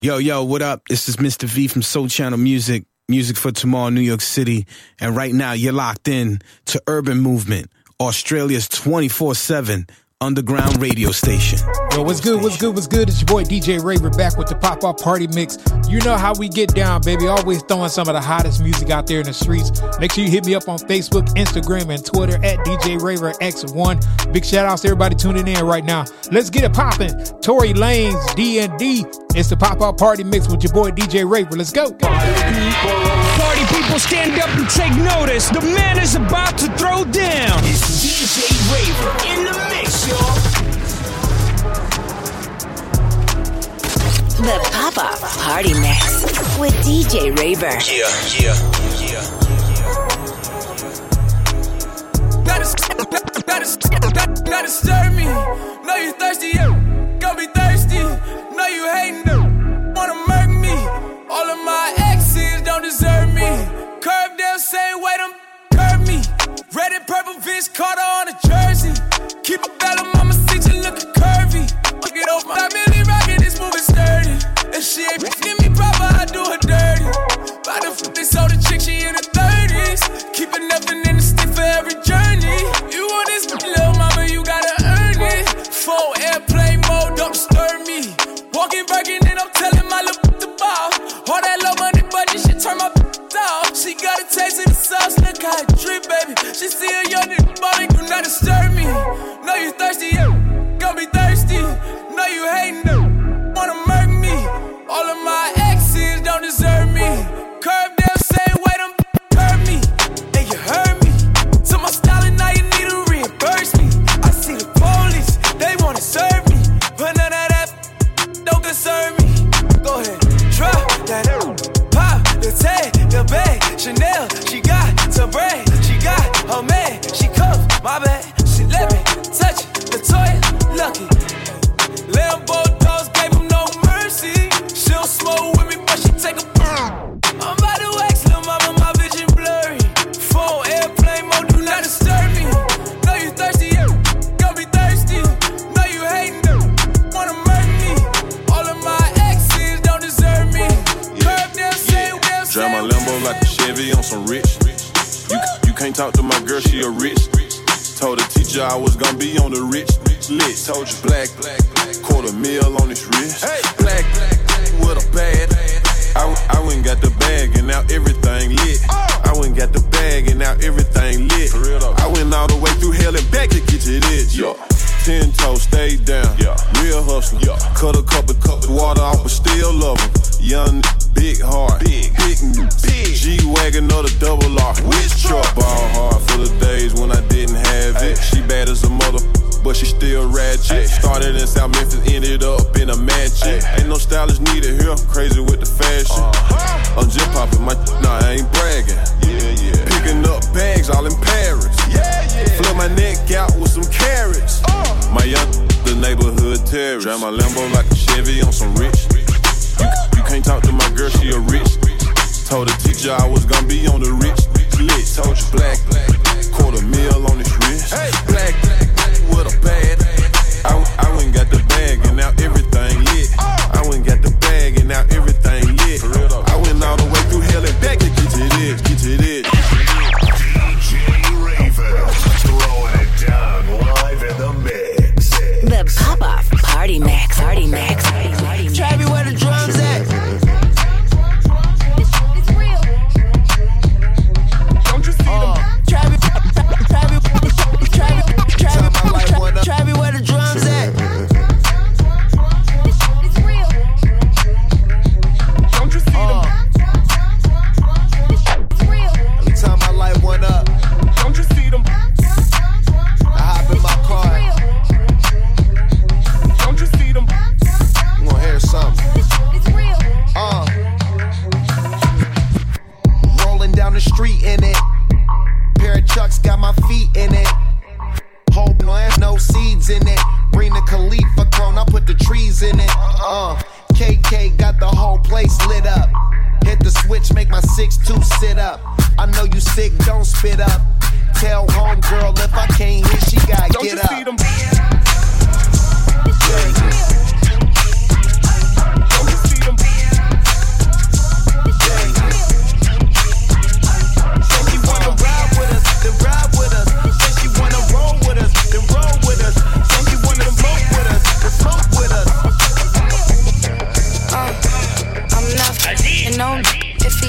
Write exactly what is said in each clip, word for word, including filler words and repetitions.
Yo, yo, what up? This is Mister V from Soul Channel Music, Music for Tomorrow, New York City. And right now, you're locked in to Urban Movement, Australia's twenty-four seven underground radio station. Yo, what's good, what's good, what's good? It's your boy D J Raver back with the Pop-Up Party Mix. You know how we get down, baby. Always throwing some of the hottest music out there in the streets. Make sure you hit me up on Facebook, Instagram, and Twitter at D J Raver X one. Big shout outs to everybody tuning in right now. Let's get it popping. Tory Lanez, D and D. It's the Pop-Up Party Mix with your boy D J Raver. Let's go. Party people, stand up and take notice. The man is about to throw down. It's D J Raver in the mix, y'all. The Pop-Up Party Mix with D J Raver. Yeah, yeah, yeah. Gotta, gotta, gotta, gotta stir me. Know you thirsty, yeah. Gonna be thirsty. Know you hating, wanna murk me. All of my exes don't deserve me. Curve them, same way them curve me. Red and purple Vince Carter on a jersey. Keep a bell on mama seat, you looking curvy. Get off my Millie rockin', this moving sturdy. If she ain't give me proper, I do her dirty. By the f*** this older chick, she in her thirties. Keeping nothing in the stick for every journey. You want this little mama, you gotta earn it. Full airplane mode, don't disturb me. Walking Birkin and I'm telling my little the ball. All that low money budget, she turn my off. She got a taste of the sauce, look how it drip, baby. She see a young nigga body, do not disturb me. Know you thirsty, yeah, gonna be thirsty. Know you hating, wanna murk me. All of my exes don't deserve me. Curve them, same way them curve me. And you heard me. To my style and now you need to reimburse me. I see the police, they wanna serve me. But none of that don't concern me. Go ahead, drop that pop, the tag, the bag, Chanel, she got some bread, she got her man, she cuffed my bag, she let me touch it, the toilet, lucky. Lambo dogs gave him no mercy. She don't smoke with me, but she take a burn. I'm about to wax, lil' mama, my vision blurry. Phone airplane mode, do not disturb me. Know you thirsty, yeah, gonna be thirsty. Know you hating, wanna murder me. All of my exes don't deserve me. Curve them, say them, say drive my Lambo like a Chevy on some rich. You, you can't talk to my girl, she a rich. Told the teacher I was gonna be on the rich lit. Told you black, black, quarter mil on this wrist. Hey, black, black, with a bad. I, I went got the bag and now everything lit. I went got the bag and now everything lit. I went all the way through hell and back to get to this. Yeah. Ten toes, stay down. Yeah. Real hustler. Yeah. Cut a couple cups of water off, but still love him. Young, big heart, big, big, big. G-Wagon or the double R. Which truck? Ball hard for the days when I didn't have it. She bad as a mother, but she still ratchet. Started in South Memphis, ended up in a mansion. Ain't no stylist needed here, crazy with the fashion. Uh-huh. I'm just popping my, nah, I ain't bragging. Yeah, yeah. Picking up bags all in Paris. Yeah, yeah. Flip my neck out with some carrots. Uh. My young, the neighborhood terrorist. Drive my Lambo like a Chevy on some rich. You, you can't talk to my girl, she a rich. Told the teacher I was gonna be on the rich lit. Told you black, quarter mil on this wrist. Hey, black, with a bad. I, I went got the bag and now everything lit. I went got the bag and now everything lit. I went all the way through hell and back to get to this, get to this. D J Raver, throwing it down live in the mix. The Pop-Up Party Mix, Party Mix, Party Mix. Travis, where the drums at? Don't you see them? Travis, Travis, Travis, Travis, Travis, where the drums at? Don't you see them? Every time I light one up, Don't you see them? I hop in my car. Don't you see them? I'm gonna hear something. Uh, rolling down the street in it. Pair of Chucks got my feet in it. Hope no ass, no seeds in it. Bring the Khalifa clone, I put the trees in it. Uh, K K got the whole place lit up. Hit the switch, make my six two sit up. I know you sick, don't spit up. Tell homegirl if I can't hear, she gotta Don't get you up. see them? Yeah. Don't you see them?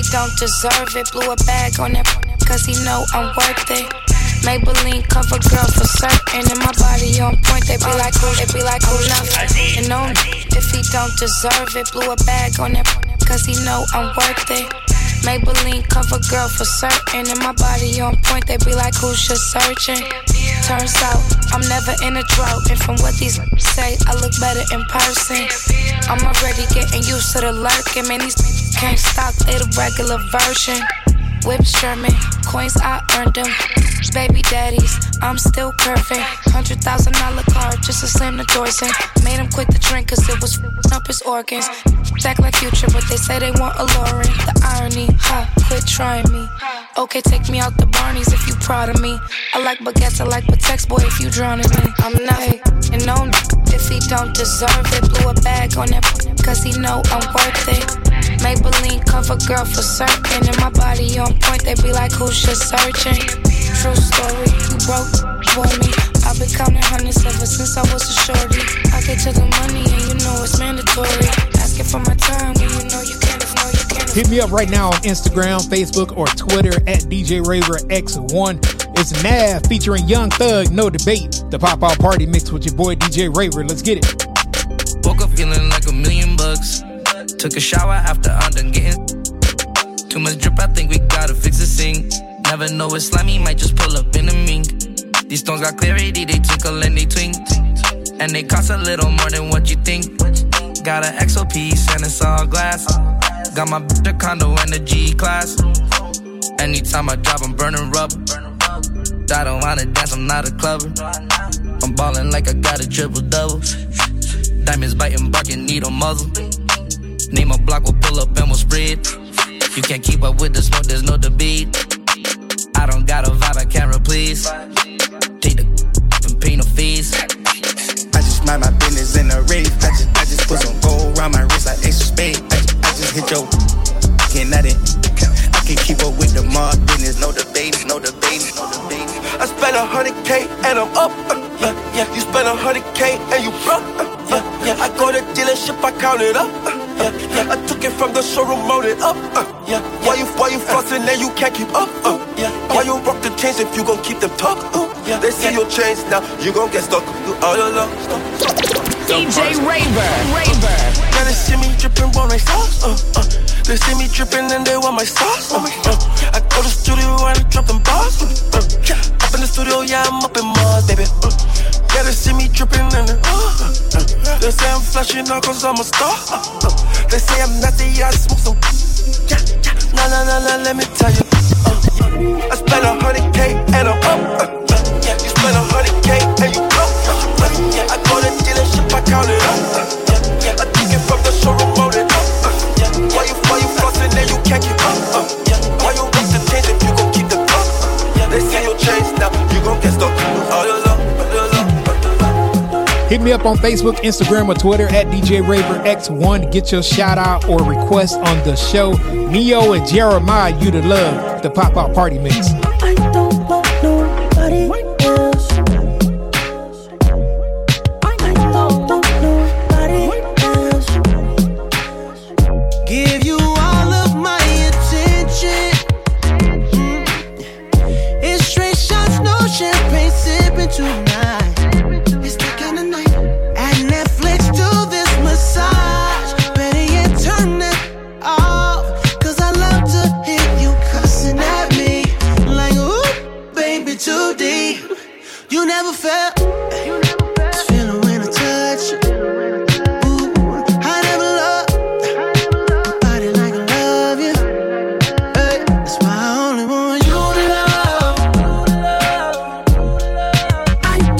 don't deserve it. Blew a bag on that cause he know I'm worth it. Maybelline cover girl for certain. And my body on point, they be like, who, they be like, who nothing. And on if he don't deserve it. Blew a bag on that cause he know I'm worth it. Maybelline cover girl for certain. And my body on point, they be like, who's just searching? Turns out, I'm never in a drought. And from what these say, I look better in person. I'm already getting used to the lurking. Man, these can't stop, they the regular version. Whip Sherman, coins I earned them. Baby daddies, I'm still curving. Hundred thousand dollar car just to slam the doors in. Made him quit the drink cause it was f***ing up his organs. Act like Future, but they say they want a Lauren. The irony, huh? Quit trying me. Okay, take me out the Barneys if you proud of me. I like baguettes, I like Patex, boy, if you drowning me. I'm not, hey, and no, if he don't deserve it. Blew a bag on that cause he know I'm worth it. Maybelline cover girl for certain. And my body on point, they be like, who's just searching? True story, you broke for me. I've been counting hundreds ever since I was a shorty. I get to the money and you know it's mandatory. Asking for my time when you know you can't, know you can't. Hit me up right now on Instagram, Facebook, or Twitter at D J Raver X one. It's Nav featuring Young Thug, No Debate. The Pop Out Party Mix with your boy D J Raver. Let's get it. Woke up feeling like a million bucks. Took a shower after I'm done getting too much drip, I think we gotta fix the sink. Never know it's slimy, might just pull up in the mink. These stones got clarity, they tinkle and they twink. And they cost a little more than what you think. Got an X O piece and it's all glass. Got my bitch a condo and a G-Class. Anytime I drop, I'm burning rubber. I don't wanna dance, I'm not a clubber. I'm ballin' like I got a triple-double. Diamonds biting, barking, needle muzzle. Name a block, we'll pull up and we'll spread. You can't keep up with the smoke, there's no debate. I don't got a vibe, I can't replace. Take the and pay no fees. I just mind my business in a rave. I just, I just put some gold around my wrist like Ace of Spades. I just, I just hit your can't at it. I can keep up with the mob business, no debate, no debate, no debate. I spent a hundred K and I'm up. Uh, yeah, yeah. You spent a hundred K and you broke. Uh, yeah, yeah. I go to dealership, I count it up. Uh, yeah, yeah. I took it from the showroom, rolled it up. Uh, yeah, yeah. Why you, why you flossing and you can't keep up? Uh, yeah, yeah. Why you rock the chains if you gon' keep them tuck? Uh, yeah. They see your chains now, you gon' get stuck. You all alone. D J Raver, Raver. Now they see me drippin' on my sauce. Uh, uh. They see me drippin' and they want my sauce. Uh, uh. I go to the studio and I drop them bars. Uh, uh. Up in the studio, yeah, I'm up in Mars, baby. Uh, yeah, they see me drippin' and they, uh, uh. They say I'm flashing now cause I'm a star. Uh, uh. They say I'm nasty, yeah, I smoke some. Yeah, yeah. Nah, nah, nah, nah, let me tell you. Uh, uh. I spent a hundred K and I'm up. Uh, uh. Yeah, you spent a hundred K and you broke. Uh, uh. Yeah, I go to dealership, I count it up. Uh, yeah, yeah. I took it from the showroom, rolled it up. Uh, yeah. Why you, why you flossing and you can't keep up? Uh, yeah. Why you rock the chains if you gon' keep the up? Uh, yeah. They see your chains now, you gon' get stuck. All your love, all your love. Hit me up on Facebook, Instagram, or Twitter at D J Raver X one. Get your shout out or request on the show. Neo and Jeremiah, you to love. The Pop Out Party Mix. I don't want nobody else. I don't want nobody else. Give you all of my attention. Mm. It's straight shots, no champagne sipping tonight. You never felt this feeling when I touch you. Ooh, I never loved nobody like I love you. Hey, that's why I only want you to love. I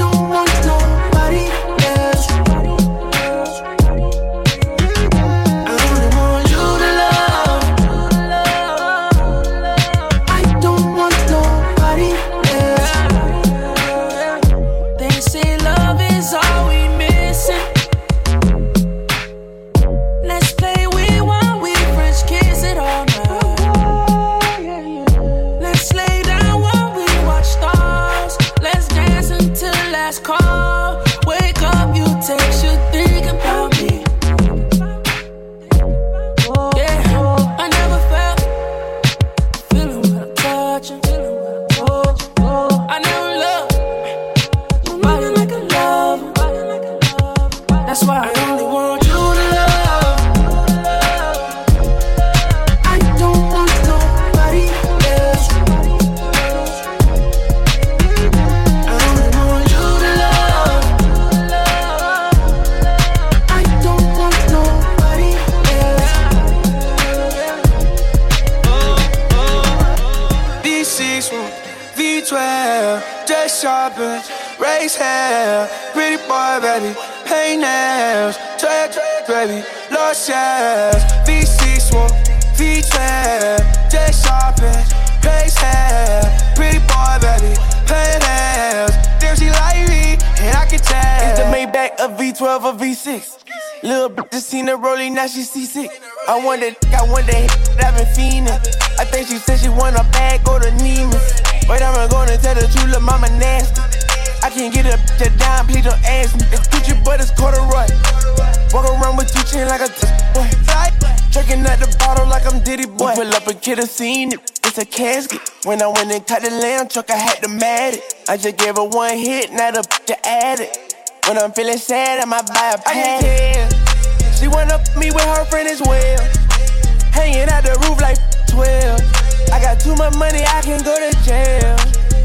shopping, race hair, pretty boy, baby, paint nails, track, baby, lost shares, V six, V twelve, just shopping, race hair, pretty boy, baby, paint nails, damn she like me, and I can tell. It's the Maybach, a V twelve, a V six. Little bitch just seen her rolling, now she seasick. I wonder, I wonder, I've been fiending. I think she said she want a bag, go to Neiman. But I'm gonna tell the truth, little mama nasty. I can't get a bitch a dime, please don't ask me. It's Gucci, but it's corduroy. Walk around with two chains like a t- boy. Drinking at the bottle like I'm Diddy boy. We pull up and get a scene, it's a casket. When I went and cut the lamb truck, I had to mat it. I just gave her one hit, now the bitch add it. When I'm feeling sad, I might buy a pad. She went up me with her friend as well. Hanging out the roof like twelve. I got too much money, I can go to jail.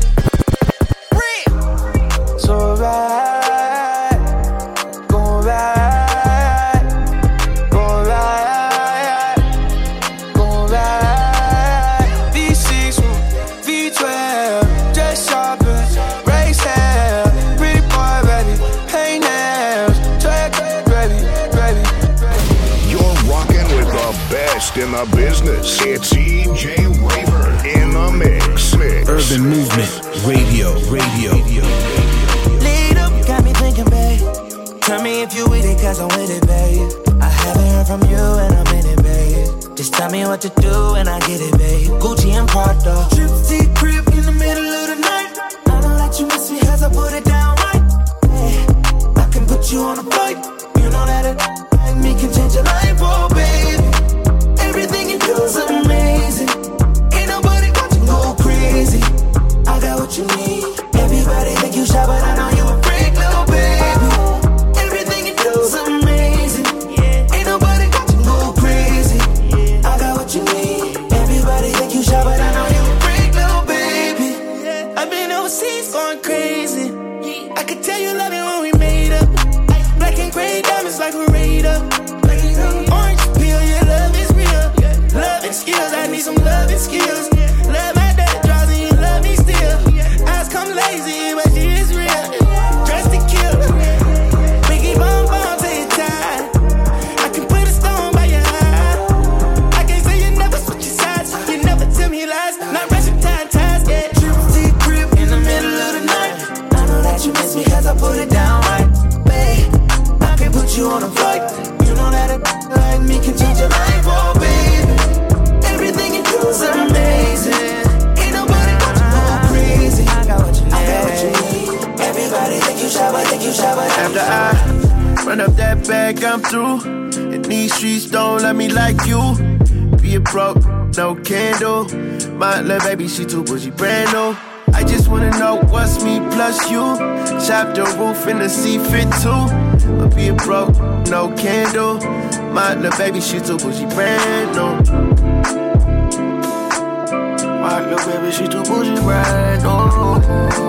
So ride, gon' ride, gon' ride, gon' ride. V six, V twelve, just shopping, race hair, pretty boy, baby, paint nails, track, baby, baby. You're rocking with the best in the business. It's E J Raver in the mix. mix. Urban Movement Radio, radio. Lead up, got me thinking, babe. Tell me if you with it, cause I'm with it, babe. I haven't heard from you and I'm in it, babe. Just tell me what to do and I get it, babe. Gucci and Prada. Trip to crib in the middle of the night. I don't let you miss me cause I put it down right. Hey, I can put you on a flight. You know that it like me can change your life, oh baby. Everything you do is amazing. Ain't nobody got to go crazy. I got what you need. Everybody think you shy, but I know you a freak, little baby. Everything you do is amazing. Ain't nobody got to go crazy. I got what you need. Everybody think you shy, but I know you a freak, little baby. I've been overseas going crazy. I could tell you love it when we made up. Black and gray diamonds like we're raid up. Orange peel, your love is real. Love and skills, I need some love and skills. Love my dad draws and you love me still. Eyes come lazy, but she is real. Dressed to kill. Biggie bomb bomb to your tie. I can put a stone by your eye. I can't say you never switch your sides. You never tell me lies. Not rushing time ties, yeah. Trip to your crib in the middle of the night. I know that you miss me cause I put it down right. Babe, I can put you on a flight. You know that a like me can change your life, oh baby. Everything you do is amazing. Ain't nobody got to go crazy. I got what you need. I got what you need. Everybody think you shy, but think you shy, but after I run up that bag, I'm through. And these streets don't let me like you. Be a broke, no candle. My little baby, she too bougie, brand new. I just wanna know what's me plus you. Chop the roof in the sea fit too. But be a broke, no candle. My little baby, she too bougie, brand new. My little baby, she too bougie, brand new.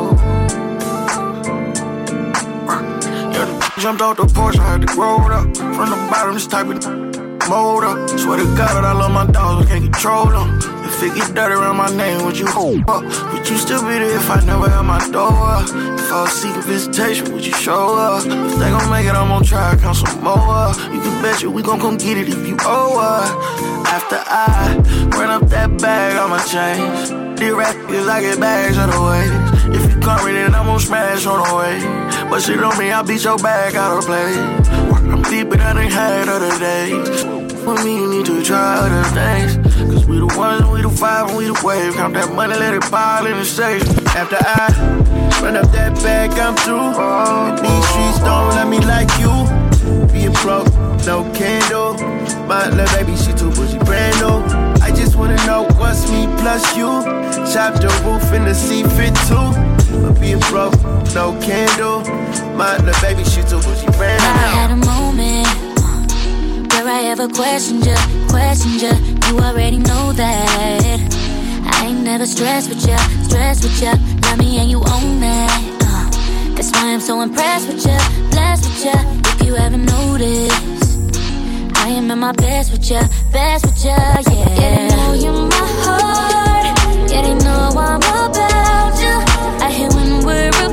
Jumped off the porch, I had to grow it up. From the bottom, this type of mold up. Swear to God, I love my dogs, I can't control them. If it get dirty around my name, would you hold up? Would you still be there if I never had my door up? If I was seeking visitation, would you show up? If they gon' make it, I'm gon' try to count some more. You can bet you we gon' come get it if you owe us. After I run up that bag, I'ma change. The rap is I get bags on the way. If you come with it, I'm gon' smash on the way. But shit on me, I beat your bag out of play. I'm deeper than I had other days. For me, you need to try other things. Cause we the ones, we the five, and we the wave. Count that money, let it pile in the safe. After I run up that bag, I'm through. And these streets don't let me like you. Be a broke, no candle. My little baby, she too bougie, brand new. I just wanna know what's me plus you. Chop the roof in the sea fit too. But be a broke, no candle. My little baby, she too bougie, brand new. I had a moment where I ever questioned you, questioned you. You already know that I ain't never stressed with you, stressed with you. Love me and you own that. uh, That's why I'm so impressed with you, blessed with you. If you haven't noticed, I am at my best with you, best with you, yeah. Yeah, they know you're my heart. Yeah, they know I'm about you. I hear when we're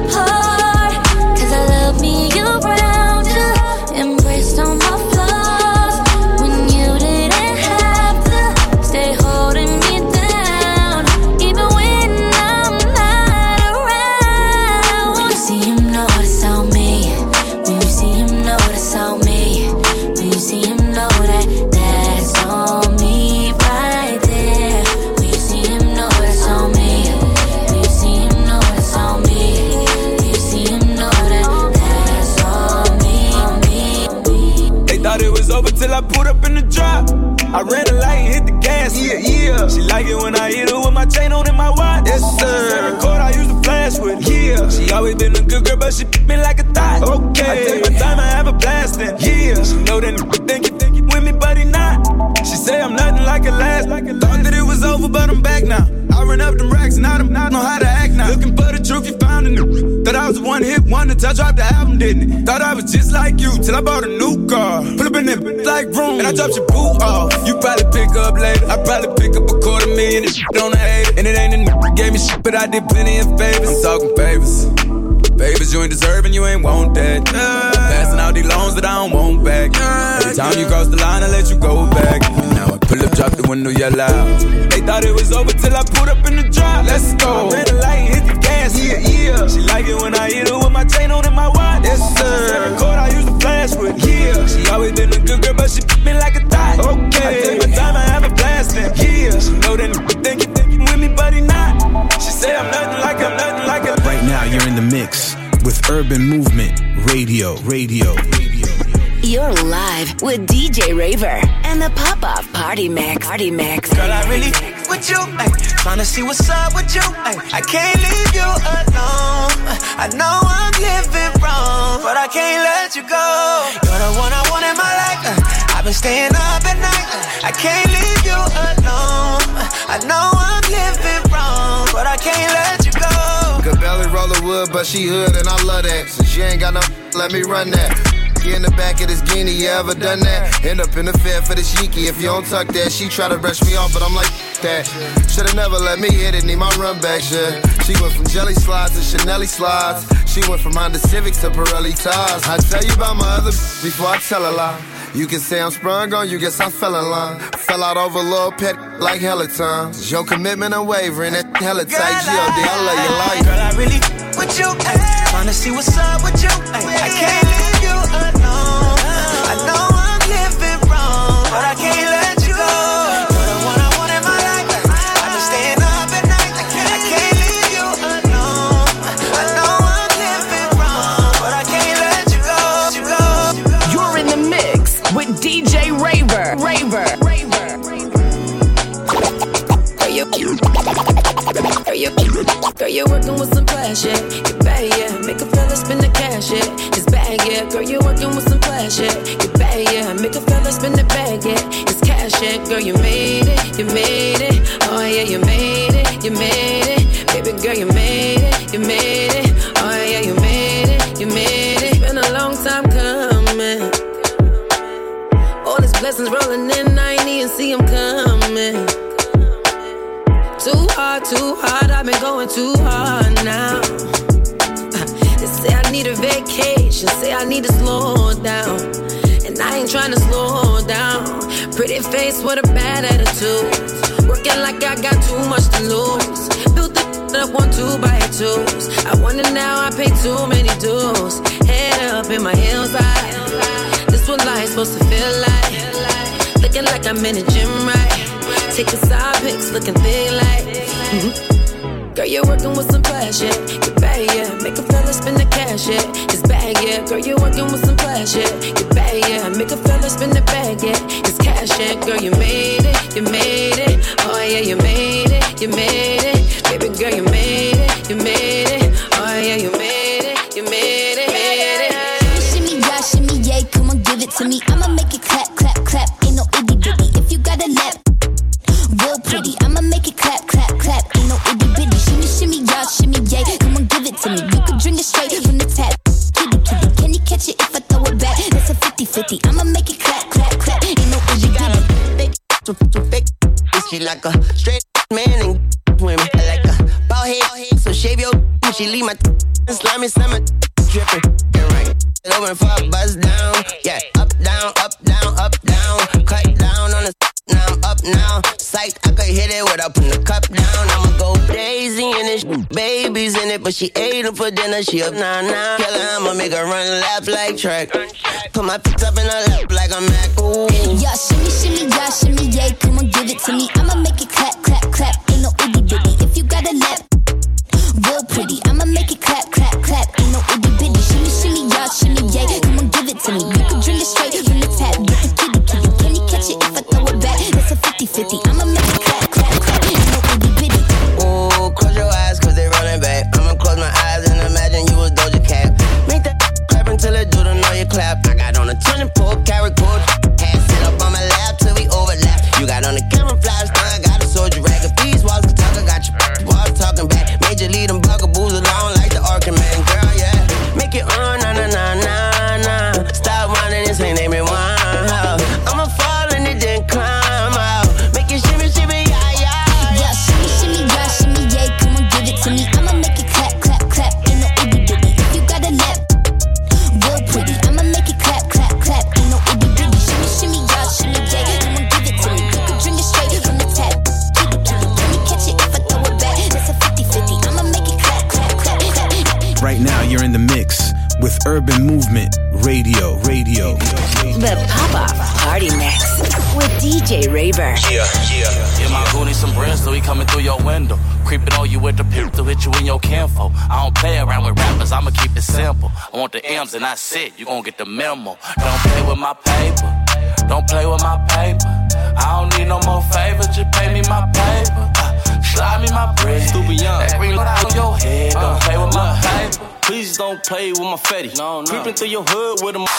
I ran a light and hit the gas. Yeah, yeah. She like it when I hit her with my chain on and my watch. Yes, sir. Every record I use to flash with. Yeah. She always been a good girl, but she pick me like a thot. Okay. I take my time, I have a blast then. Yeah. She know that nigga think you think you with me, but he not. She say I'm nothing like a last. Like a Thought that it was over, but I'm back now. I run up them racks and I don't know how to act now. Looking for the truth, you found it. Thought I was a one hit wonder till I dropped the album, didn't it? Thought I was just like you till I bought a new car. Pull up in that like room and I dropped your boot off. You probably pick up later. I probably pick up a quarter million and shit on the hater. And it ain't a nigga gave me shit, but I did plenty of favors. I'm talking favors. Favors you ain't deserving, you ain't want that. Yeah. Passing out these loans that I don't want back. Yeah. Every time you cross the line, I let you go back. Now I pull up, drop the window, yell out. They thought it was over till I put up in the drop. Let's go. I ran the light, hit the gas. Yeah, yeah. She like it when I hit her with my chain on and my watch. Yes, sir. Every record I use to flash with. Yeah. She always been a good girl, but she pick me like a thot. Okay. I take my time, I have a blast then. Yeah. She know that nigga think you think you with me, but he not. She say I'm nothing like I'm nothing like a. Right now, you're in the mix with Urban Movement Radio, Radio, Radio. You're live with D J Raver and the Pop-Off Party Mix. Party Mix. Girl, I really with you, ay, tryna see what's up with you, ay. I can't leave you alone. I know I'm living wrong, but I can't let you go. You're the one I want in my life. uh, I've been staying up at night. uh, I can't leave you alone. I know I'm living wrong, but I can't let you go. Could barely roll the wood, but she hood and I love that. Since she ain't got no, let me run that. In the back of this guinea, you ever done that? End up in the fair for this yeeky. If you don't tuck that, she try to brush me off, but I'm like, that. Should've never let me hit it, need my run back, shit. She went from jelly slides to Chanel slides. She went from Honda Civics to Pirelli tires. I tell you about my other before I tell a lie. You can say I'm sprung on you, guess I fell in line. Fell out over a little pet like hella times. Your commitment unwavering, that hella tight. G O D, I love your life. Girl, I really with you, ay. Tryna see what's up with you, ay. I can't leave you alone. I know I'm living wrong, but I can't let you go. You're the one I want in my life. I've been staying up at night. I can't leave you alone. I know I'm living wrong, but I can't let you go. You're in the mix with D J Raver. Raver. Raver. Girl, you, girl, you, girl, you're working with some flash, yeah. You're bad, yeah. Make a fella spin the cash, yeah. It's bad, yeah. Girl, you're working with some flash, yeah. You're bad, yeah. Make a fella spin the bag, yeah. It's cash, yeah. Girl, you made it, you made it. Oh yeah, you made it, you made it. Baby girl, you made it, you made it. Oh yeah, you made it, you made it. It's been a long time coming. All these blessings rolling in, I ain't even see them coming. Too hard, too hard, I've been going too hard now. They say I need a vacation, say I need to slow down. And I ain't trying to slow down. Pretty face with a bad attitude. Working like I got too much to lose. Built the up one, two by twos. I wonder now I pay too many dues. Head up in my heels high. This what life's supposed to feel like. Looking like I'm in a gym, right? Taking side pics, looking thick like mm-hmm. Girl, you're working with some flash, yeah. You're bad, yeah. Make a fella spin the cash, yeah. It's bad, yeah. Girl, you're working with some flash, yeah. You're bad, yeah. Make a fella spin the bag, yeah. It's cash, yeah. Girl, you made it, you made it. Oh yeah, you made it, you made it. Baby girl, you made it, you made it. Oh yeah, you made it, you made it, made it. Shimmy, yeah, shimmy, yeah. Come on, give it to me. I'ma make it clap, clap, clap. Ain't no itty bitty. If you got a lap, real pretty. I'ma make it clap, clap, clap. Ain't no itty bitty. Shimmy, shimmy, y'all, shimmy, yeah. Come on, give it to me. You can drink it straight from the tap. Kitty, kitty, can you catch it if I throw it back? That's a fifty-fifty. I'ma make it clap, clap, clap. Ain't no itty bitty. So, so thick, she like a straight man and women. I like a bald head, so shave your. She leave my slimy summer dripping. And right, over for a buzz down. Yeah, up, down, up, down, up, down. Cut down on the. Now I'm up now. Psych, I could hit it without putting the cup down. I'ma go crazy in it. Baby's in it, but she ate them for dinner. She up now, now. Kill her, I'ma make her run laps like track. Put my feet up in her lap like I'm Mac. Ooh. Yeah, shimmy, shimmy, yeah, shimmy, yeah. Come on, give it to me. I'ma make it clap, clap, clap. Ain't no itty bitty. If you got a lap, real pretty. I'ma make it clap, clap, clap. Ain't no itty bitty. Shimmy, shimmy, yeah, shimmy, yeah. Come on, give it to me. You can drink it straight from the tap. Get the kitty, kitty. Can you catch it if I throw it back? fifty. I'ma make it clap, clap, clap. Ain't no itty bitty. Ooh, close your eyes, cause they running back. I'ma close my eyes and imagine you was Doja Cat. Make that clap until it do the know you clap. I got on a twenty-four karat gold. Had sit up on my lap till we overlap. You got on the camouflage, now I got a soldier rag. If these walls can talk, I got you walls talking back. Made you lead them bugaboos along like the Arkham Man. Girl, yeah. Make it on, na na na na na. Stop whining, this ain't everyone. I'ma fall and it then climb out. Make it shimmy, shimmy, yeah, yeah. Yeah, shimmy, shimmy, yeah, shimmy, yeah. Come on, give it to me. I'ma make it clap, clap, clap. Ain't no itty bitty. If you got a lap, real pretty. I'ma make it clap, clap, clap. Ain't no itty bitty. Shimmy, shimmy, yeah, shimmy, yeah. Come on, give it to me. You can drink it straight from the tap. Keep it, keep it. Let me catch it if I throw it back. That's a fifty-fifty. I'ma make it clap, clap, clap, clap. Right now, you're in the mix with Urban Movement Radio. Radio. The Pop-Off Party Mix with D J Raver. Yeah, yeah. Yeah, my goon need some bread, so he coming through your window. Creeping on you with the pimp to hit you in your kinfo. I don't play around with rappers, I'ma keep it simple. I want the M's and that's it, you gon' get the memo. Don't play with my paper, don't play with my paper. I don't need no more favors, just pay me my paper. Uh, slide me my bread, stupid young. That green light on your head, don't play with my paper. Please don't play with my fetty. No, no. Creeping through your hood with a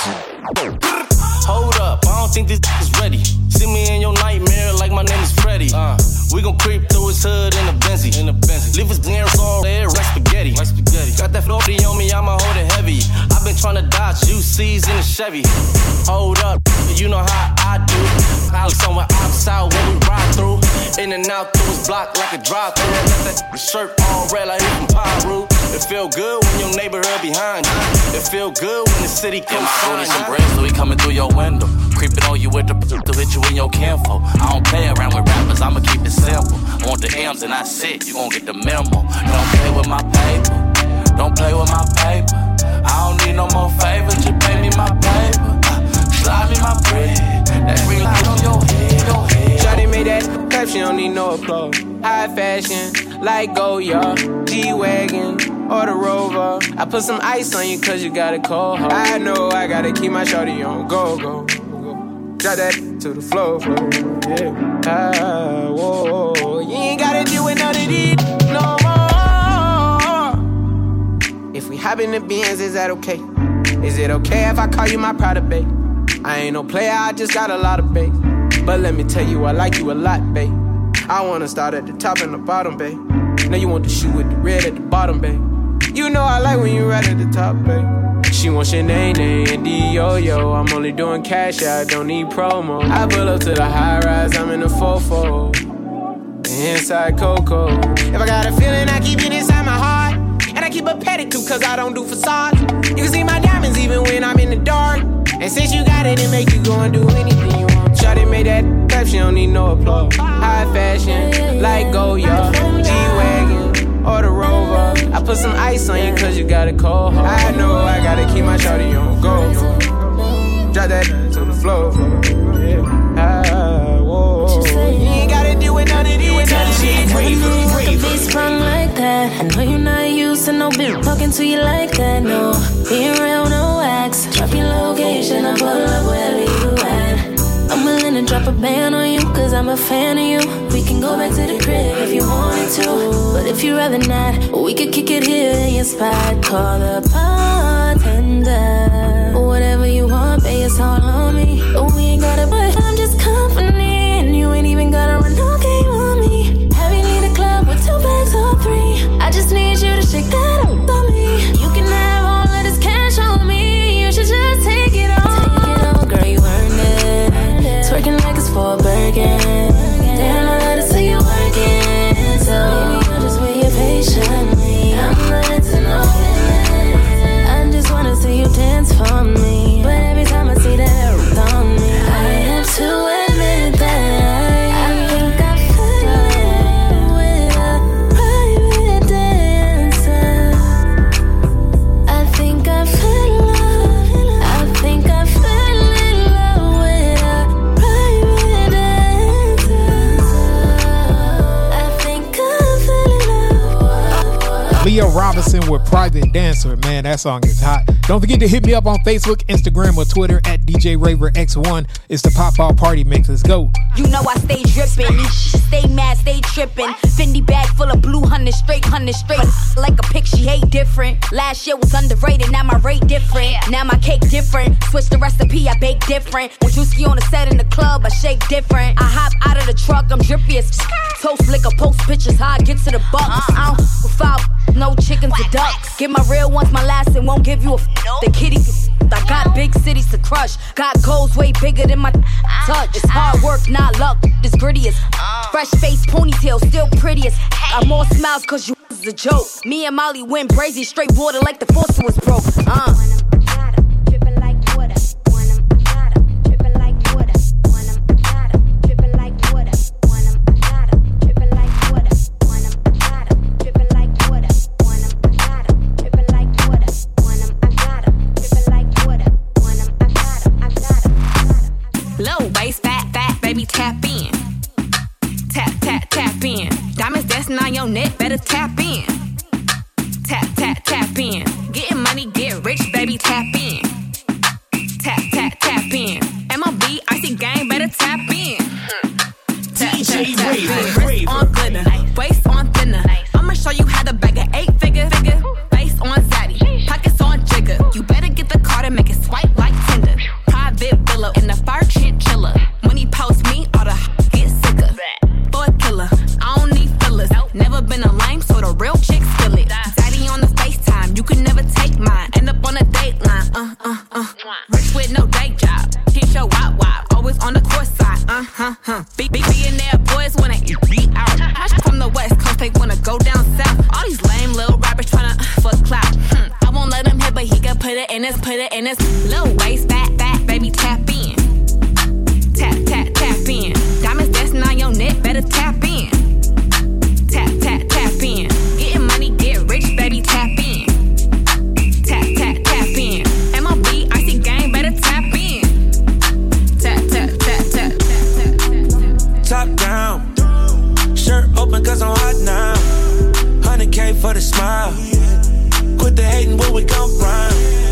hold up, I don't think this is ready. See me in your nightmare like my name is Freddy. Uh, we gon' creep through his hood in a Benzie. In a Benzie. Leave his nears all there like spaghetti. Like spaghetti. Got that forty on me, I'ma hold it heavy. I've been tryna dodge U Cs in a Chevy. Hold up, you know how I do. I was somewhere outside when we ride through. In and out through his block like a drive-thru. Got that shirt all red like he from Pyro. It feel good when your neighborhood behind you. It feel good when the city comes yeah, some bread, so he coming through your window. Creeping on you with the to hit you in your kinfo. I don't play around with rappers, I'ma keep it simple. I want the M's and that's it, you gon' get the memo. Don't play with my paper, don't play with my paper. I don't need no more favors, just pay me my paper. Uh, slide me my bread, that green light on your head, your head. Shawty made that clap, she don't need no applause. High fashion, like Goya, G-Wagon, or the Rover. I put some ice on you cause you got a cold heart. I know I gotta keep my shawty on go, go, go. Drop that to the floor, floor, yeah. Ah, whoa, whoa. You ain't gotta deal with none of these no more. If we hop in the Benz, is that okay? Is it okay if I call you my pride, babe? I ain't no player, I just got a lot of bass. But let me tell you, I like you a lot, babe. I wanna start at the top and the bottom, babe. Now you want the shoe with the red at the bottom, babe. You know I like when you right at the top, babe. She wants your name, and D-Yo-Yo. I'm only doing cash, I don't need promo. I pull up to the high rise, I'm in the fofo. Inside Coco. If I got a feeling, I keep it inside my heart. And I keep a pedicure, cause I don't do facades. You can see my diamonds even when I'm in the dark. And since you got it, it make you go and do anything you want. Shawty made that clap, she don't need no applause. High fashion, like Goya, G-Wagon, or the Rover. I put some ice on you cause you got a cold heart. I know I gotta keep my shawty on go. Drop that to the floor, yeah. Ah, whoa. You ain't gotta deal with none of these. Be sprung like that. I know you're not used to no bitch talking to you like that. No, being real, no wax. Drop your location, I pull up wherever you at. I'm willing to drop a band on you, cause I'm a fan of you. We can go back to the crib if you wanted to, but if you rather not, we could kick it here in your spot. Call the bartender. Whatever you want, babe, it's all on me. But we ain't gotta, but I'm just company. And you ain't even gotta run no game on me. Have you need a club with two bags or three? I just need you to shake that up on me. You can have all of this cash on me. You should just take it all. Take it all, girl, you earned it. Twerking like it's for a Birkin. Damn, I let it see you working. So baby, I'll just wait here patiently. I'm ready to know it. I just wanna see you dance for me. But every time I see that on me, I am too Leah Robinson with Private Dancer. Man, that song is hot. Don't forget to hit me up on Facebook, Instagram, or Twitter at D J Raver X one. It's the Pop Out Party Mix. Let's go. You know I stay drippin', stay mad, stay trippin'. Fendi bag full of blue hundred straight, hundred straight. Like a pic, she hate different. Last year was underrated, now my rate different. Now my cake different. Switch the recipe, I bake different. When Drewski on the set in the club, I shake different. I hop out of the truck, I'm drippy as toast liquor, post pictures, how I get to the bucks. I don't f- with foul, no chickens or ducks. Give my real ones my last and won't give you a f- the kitty. I got big cities to crush. Got goals way bigger than my touch. It's hard work, not luck. This gritty as fresh face, ponytail, still pretty as got more smiles cause you is a joke. Me and Molly went brazy, straight water like the faucet was broke. Uh. Low waist, fat, fat, baby, tap in. Tap, tap, tap in. Diamonds dancing on your neck, better tap in. Tap, tap, tap in. Getting money, get rich, baby, tap in. Tap, tap, tap in. M O B, icy gang, better tap in. Tap, tap, tap in. Wrist on glitter, waist on thinner. I'ma show you how to bag an eight figure. figure. Face on zaddy, pockets on jigger. You better get the card and make it swipe like Tinder. Private villa in the fire chinchilla. When he post me, all the h- get sicker. For a killer, I don't need fillers. Never been a lame, so the real chicks feel it. Daddy on the FaceTime, you can never take mine. End up on a dateline, uh, uh, uh. Rich with no day job, hit your wop wop. Always on the course side, uh, huh, huh. Big, big billionaire boys wanna eat me out. From the West Coast, they wanna go down south. All these lame little rappers tryna uh, fuck clout. Hmm. I won't let him hit, but he can put it in his, put it in his little waist, fat, fat, baby, tap in. Tap, tap, tap in. Diamonds dancing on your neck, better tap in. Tap, tap, tap in. Getting money, get rich, baby, tap in. Tap, tap, tap in. M O B, icy gang, better tap in. Tap, tap, tap, tap, tap, tap. Top down, shirt open cause I'm hot now. one hundred K for the smile. Quit the hating, what we gon' rhyme.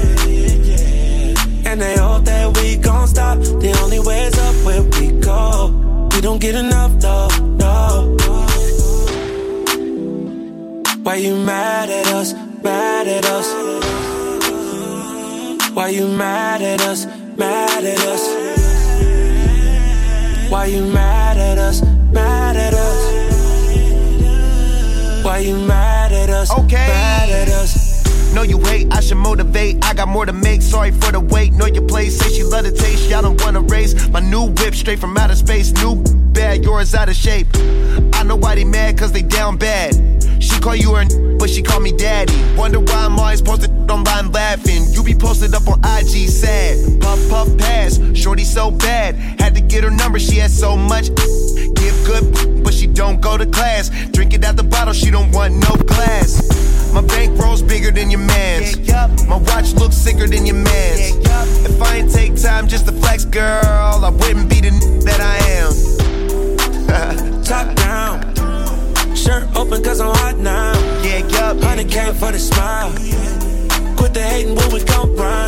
And they hope that we gon' stop. The only way's up where we go. We don't get enough though, no. Why you mad at us, mad at us? Why you mad at us, mad at us? Why you mad at us, mad at us? Why you mad at us, okay. mad at us? Know you hate, I should motivate. I got more to make, sorry for the wait. Know your place, say she love the taste. Y'all don't wanna race. My new whip straight from outer space. New bad, yours out of shape. I know why they mad, cause they down bad. She call you her, but she call me daddy. Wonder why I'm always posted online laughing. You be posted up on I G sad. Puff, puff, pass, shorty so bad. Had to get her number, she had so much. Give good, but she don't go to class. Drink it out the bottle, she don't want no glass. My bankroll's bigger than your man's. Yeah, yeah. My watch looks sicker than your man's. Yeah, yeah. If I ain't take time just to flex, girl, I wouldn't be the n- that I am. Top down, shirt open cause I'm hot now. Yeah, yeah. one hundred K for the smile. Quit the hating, what we gon' rhyme.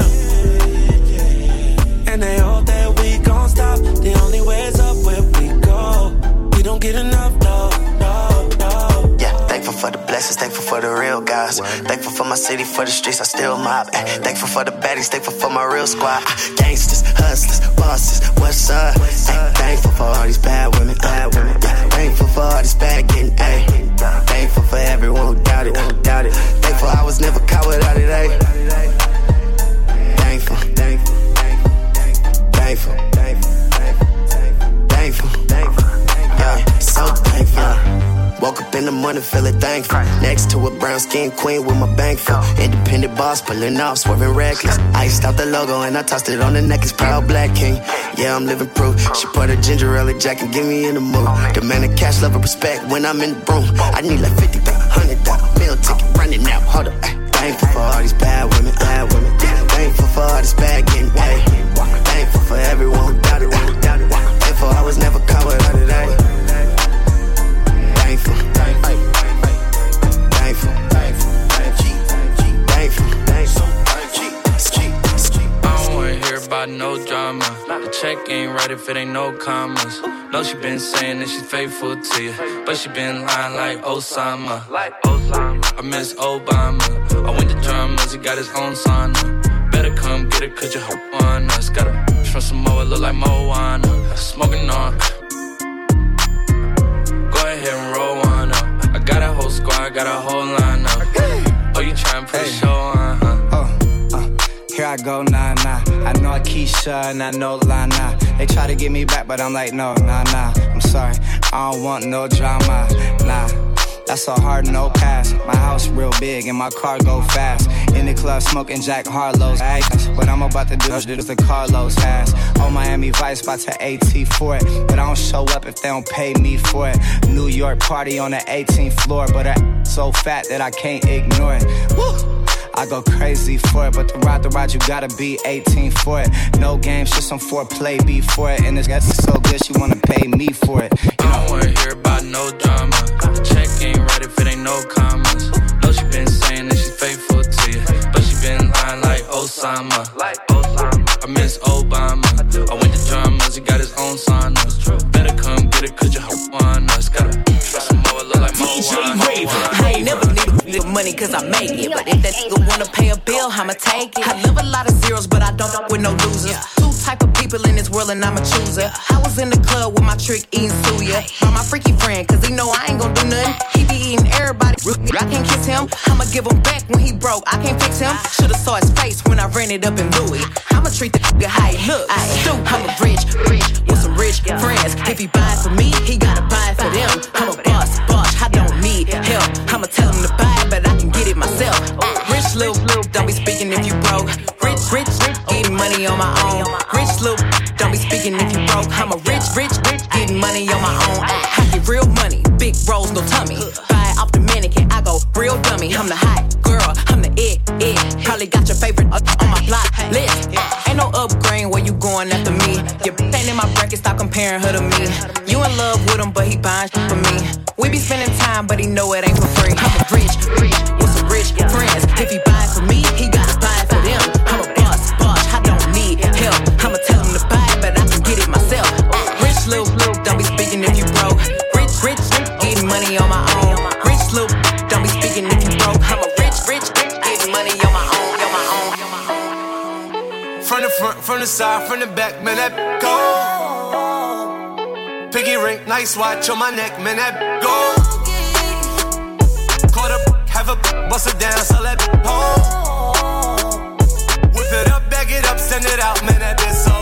And they hope that we gon' stop. The only way's up where we go. We don't get enough, no, no, no. Yeah, thankful for the blessings, thankful for the real guys. Thankful for my city, for the streets, I still mob. Ay, thankful for the baddies, thankful for my real squad. Ay, gangsters, hustlers, bosses, what's up? Ay, thankful for all these bad women, bad women. Yeah, thankful for all this bad getting, ay. Thankful for everyone who doubted, who doubted. Thankful I was never caught without it, ay. Thankful, thankful, thankful, thankful, thankful, thankful, yeah, so thankful. Woke up in the morning feeling thankful. Next to a brown skin queen with my bank full. Independent boss pulling off, swerving reckless. Iced out the logo and I tossed it on the neck. It's proud black king. Yeah, I'm living proof. She put a ginger ale jacket, get me in the mood. Demanding cash, love, and respect when I'm in the room. I need like fifty thousand, one hundred thousand, meal ticket running out. Hold up, ay. Thankful for all these bad women, bad women. Thankful for all this bad getting, ay. Thankful for everyone who doubted, thankful I was never caught without it, ay. Thankful, thankful, thankful, thankful, check ain't right if it ain't no commas. No, she been saying that she's faithful to you, but she been lying like Osama. I miss Obama. I went to drummers, he got his own sauna. Better come get it, cause you hope on us. Got a from Samoa, look like Moana. Smoking on. Go ahead and roll one up. I got a whole squad, got a whole line up. Oh, you tryna put hey. a show on, huh? Oh, uh, here I go, nah, nah. I know Keisha and I know Lana. They try to get me back, but I'm like, no, nah, nah. I'm sorry, I don't want no drama, nah. That's a hard no pass. My house real big and my car go fast. In the club smoking Jack Harlow's. What I'm about to do is the Carlos has. Oh, Miami Vice about to AT for it. But I don't show up if they don't pay me for it. New York party on the eighteenth floor. But her so fat that I can't ignore it. Woo! I go crazy for it, but to ride the ride, you gotta be eighteen for it. No games, just some foreplay before it. And it's got so good, she wanna pay me for it. You know? I don't wanna hear about no drama. The check ain't right if it ain't no commas. No, she been saying that she's faithful to you, but she been lying like Osama. I miss Obama. I went to drummers, he got his own sauna. Better come get it, cause you hope on us. Gotta trust some more, look like Moana. I ain't never need little money cause I make it. But if that nigga wanna pay a bill, I'ma take it. I live a lot of zeros, but I don't fuck with no losers. Two type of people in this world and I'm a chooser. I was in the club with my trick eating suya. By my freaky friend, cause he know I ain't gon' do nothing. He be eating everybody, I can't kiss him. I'ma give him back when he broke, I can't fix him. Should've saw his face when I ran it up in Louis. I'ma treat the nigga how he look. I'm a rich, rich, with some rich friends. If he buy it for me, he gotta buy it for them. I'm a boss, boss, I don't need help. I'ma tell him to buy it, but I can get it myself. Rich little, don't be speaking if you broke. Rich, rich, rich, getting money on my own. Rich little, don't be speaking if you broke. I'm a rich, rich, rich, getting money on my own. I get real money, big rolls, no tummy. Buy it off the mannequin, I go real dummy. I'm the hot girl, I'm the it, it. Probably got your favorite on my block list. Ain't no upgrade where you going after me. Your bitch ain't in my bracket, stop comparing her to me. You in love with him, but he buying shit for me. We be spending time, but he know it ain't for free. I'm a rich, rich, with some rich friends. If he buy it for me, he gotta buy it for them. I'm a boss, boss, I don't need help. I'ma tell him to buy it, but I can get it myself. Rich little, don't be speaking if you broke. Rich, rich, getting money on my own. Rich little, don't be speaking if you broke. I'm a rich, rich, getting money on my own, on my own. From the front, from the side, from the back, man, that go. Piggy ring, nice watch on my neck, man, that go. Caught up, have a bust it down, so let hold. Whip it up, bag it up, send it out, man, that bitch so.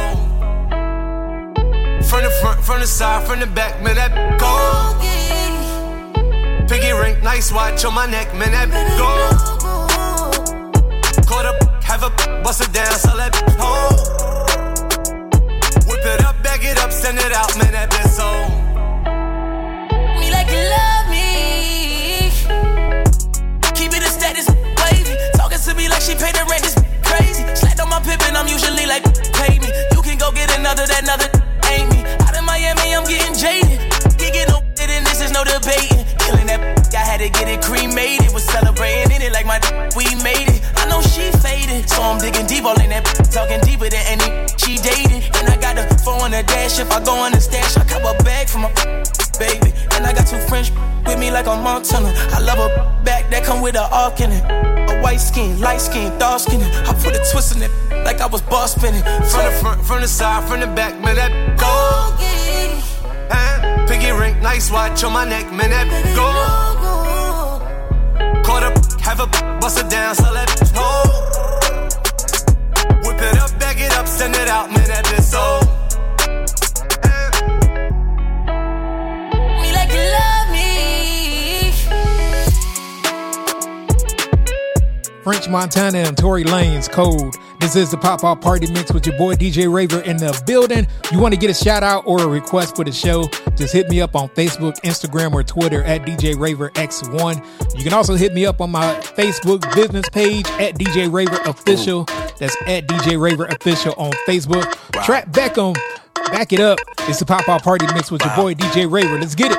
From the front, from the side, from the back, man, that go. Piggy ring, nice watch on my neck, man, that go. Caught up, have a bust it down, so let hold. Whip it up, bag it up, send it out, man, that bitch so. Me like you love me. Keep it a status, wavy. Talking to me like she paid the rent, this crazy. Slapped on my pippin', I'm usually like, pay me. You can go get another, that another ain't me. Out in Miami, I'm getting jaded. Gigging no shit, and this is no debating. Killing that, I had to get it cremated. Was celebrating in it like my we made it. I know she faded, so I'm digging deep all in that. Talking deeper than any she dated. And I got a phone on the dash. If I go on the stash, I cop a bag for my baby. And I got two French with me like a Montana. I love a back that come with a arc in it. A white skin, light skin, dark skin. I put a twist in it like I was boss spinning. From the front, from the side, from the back, man, that go. Uh, Piggy ring, nice watch on my neck, man, that go. Caught up, have a bust it down, so let hold. Whip it up, bag it up, send it out, man, that bitch so. Me like you love me. French Montana and Tory Lanez, Cold. This is the Pop-Off Party Mix with your boy D J Raver in the building. You want to get a shout out or a request for the show, just hit me up on Facebook, Instagram, or Twitter at D J Raver X one. You can also hit me up on my Facebook business page at D J Raver Official. That's at D J Raver Official on Facebook. Wow. Trap Beckham, back it up. It's the Pop-Off Party Mix with wow. your boy D J Raver. Let's get it.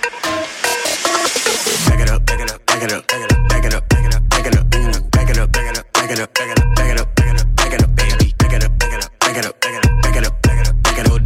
Back it up, back it up, back it up, back it up, back it up, back it up, back it up, back it up, back it up, back it up, back it up, back it up, back it up, back it up, back it up, baby, back it up, back it up, back it up, back it up, back it up, back it up, back it up,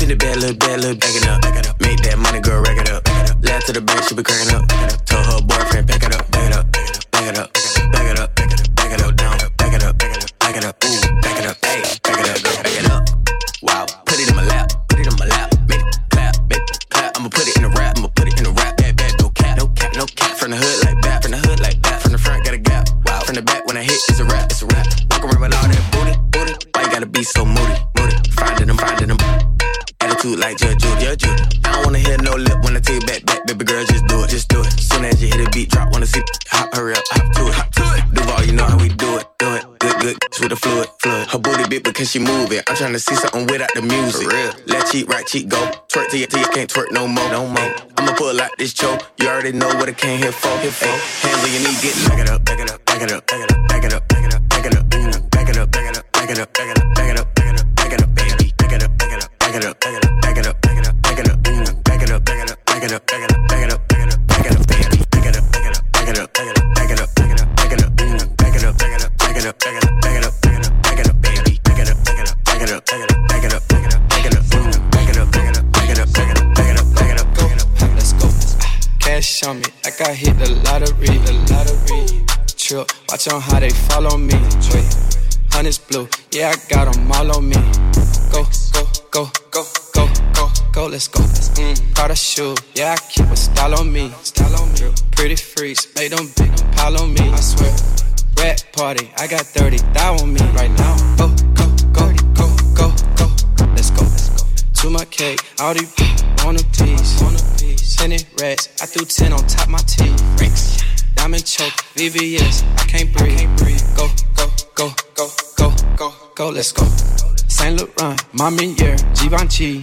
In the bed, little bed, little back it up. Make that money, girl, rack it up. Laugh to the bank, she be cracking up. Told her boyfriend, back it up, back it up, back it up, back it up, back it up, back it up, down, back it up, back it up, ooh, back it up, hey, back it up, girl, back it up. Wow, put it in my lap, put it in my lap, make it clap, make it clap. I'ma put it in the rap, I'ma put it in the rap, bad, bad, no cap, no cap, no cap. From the hood like that, from the hood like that, from the front got a gap. Wow, from the back when I hit, it's a rap, it's a rap. Walk around with all that booty, booty. Why you gotta be so moody, moody? Finding them, finding them. Attitude like Judge Judy, Judge Judy. I don't wanna hear no lip when I take it back, back, baby girl, just do it, just do it. Soon as you hit a beat drop, wanna see, hop, hurry up, hop to it, hop to it. Duval, you know how we do it, do it. Good, good, with the fluid, fluid. Her booty big, but can she move it? I'm trying to see something without the music. For real. Left cheek, right cheek, go. Twerk till you, till you can't twerk no more, no more. I'ma pull out this choke. You already know what I came here for, here for. Hands on your knees, get back it up, back it up, back it up, back it up, back it up, back it up, back it up, back it up, back it up, back it up, back it up, back it up, back it up, back it up, back it up, baby, back it up, back it up, back it up, back it up, back it up, back it up, back it up, back it up, back it up, back it up, back it up, back it up, back it up, back it up, baby, back it up, back it up, back it up, back it up, back it up, back it up, back it up, back it up, back it up, back it up, back it up, back it up, back it up, back it up, back it up, baby, back it up, back it up, back it up, back it up, back it up, back it up, back it up, back it up, back it up, back it up, back it up, back it up, back it up, go, let's go. Cash on me, like I hit the lottery, the lottery. Trip, watch on how they follow me. Wait, honey's blue, yeah I got them all on me. Go, go, go, go, go, go, go, let's go. Mm, Prada shoe, yeah I keep a style on me. Style on me. Pretty freaks, make them big pile on me. I swear. Rat party, I got thirty thou on me right now. Go, go, go, go, go, go, let's go, let's go. To my cake, all these on a piece, on a piece. Ten rats, I threw ten on top my teeth. Rings, diamond choke, V V S, I can't breathe. Go, go, go, go, go, go, go, let's go. Saint Laurent, Mamiere, Givenchy,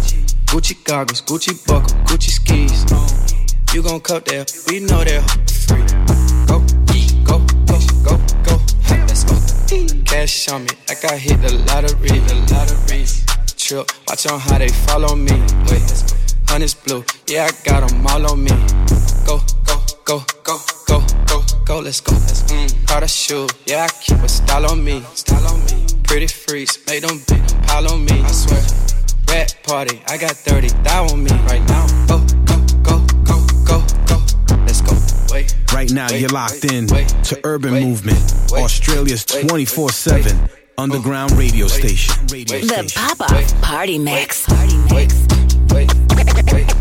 Gucci goggles, Gucci buckle, Gucci skis. You gon' cut there, we know they're free. Go, go, go, go, go, let's go. Cash on me, like I hit the lottery, the lottery. Trip, watch on how they follow me. Wait, honey's blue, yeah I got them all on me. Go, go, go, go, go, go, go, let's go. Mm, Prada shoe, yeah I keep a style on me, style on me. Pretty freaks, make them big pile on me. I swear. Rat party, I got thirty thou on me right now. Go, go, go, go, go, go, let's go. Wait. Right now, wait, you're locked wait, in wait, to Urban wait, Movement, wait, Australia's twenty-four seven underground radio station. Radio The station. Pop-Off Party Mix. Party Mix. Wait, wait, wait.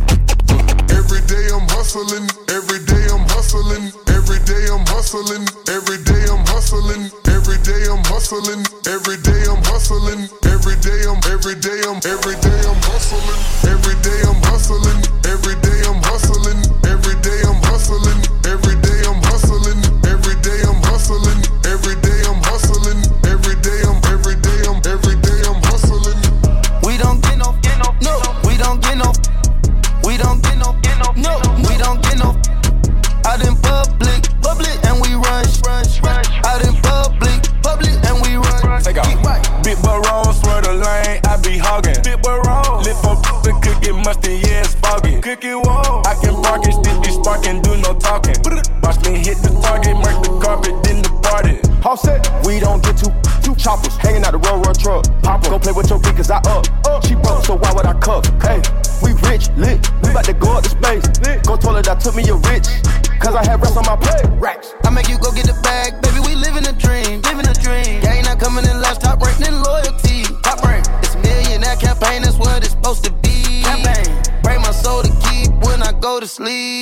Every day I'm hustling, every day I'm hustling, every day I'm hustling, every day I'm hustling, every day I'm hustling, every day I'm hustling, every day I'm, every day I'm, every day I'm hustling, every day I'm hustling, every day I'm hustling, every day I'm hustling, every day I'm hustling, every day I'm hustling, every day I'm hustling, every day I'm, every day I'm, every day I'm hustling. We don't get no, no, we don't get no, we don't get no, no, we don't get no. Out in public, public, and we rush, rush, rush. Out in public, public, and we run. Take off. Big boy roll, swear the lane, I be hogging. Big boy roll, lift up the cookie musty, yeah it's foggy. Cookie wall, I can park it, still be sparking, do no talking. Watch me hit the target, mark the carpet, then the party. Offset, we don't get two, two choppers hanging out the road, road truck. Papa, go play with your cause I up. up. She broke, so why would I cuff? Hey, we rich, lit, we about to go up to space. Lit. Go toilet, I took me a rich, cause I had rest on my plate. Racks. I make you go get the bag, baby, we living a dream, living a dream. Yeah, ain't not coming in last, top rank, then loyalty. Top rank, it's a millionaire campaign, that's what it's supposed to be. Campaign, break my soul to keep when I go to sleep.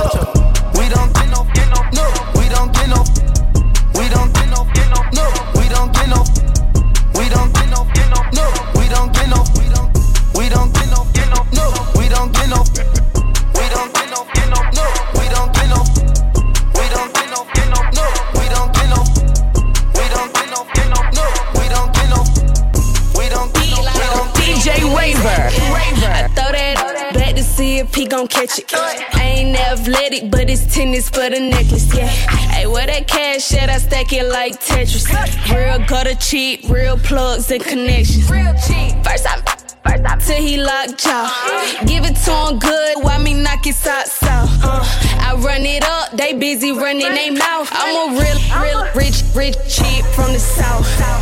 We don't get no, no, we don't get no. We don't get no, no, we don't get no. We don't get no, no, we don't get no. We don't get no, no, we don't get no. We don't get no, no, we don't get no. We don't get no, no, we don't get no. We don't get no, no, we don't get no. We don't get no, we don't D J Raver. I throw that back to see if he gon' catch it. I ain't athletic, but it's tennis for the necklace, yeah. Hey, where that cash at? I stack it like Tetris. Real gutter cheap, real plugs and connections. First I, first I, till he locked jaw. Give it to him good, why me knock his socks off? Uh, I run it up, they busy running they mouth. I'm a real, real, rich, rich cheap from the south.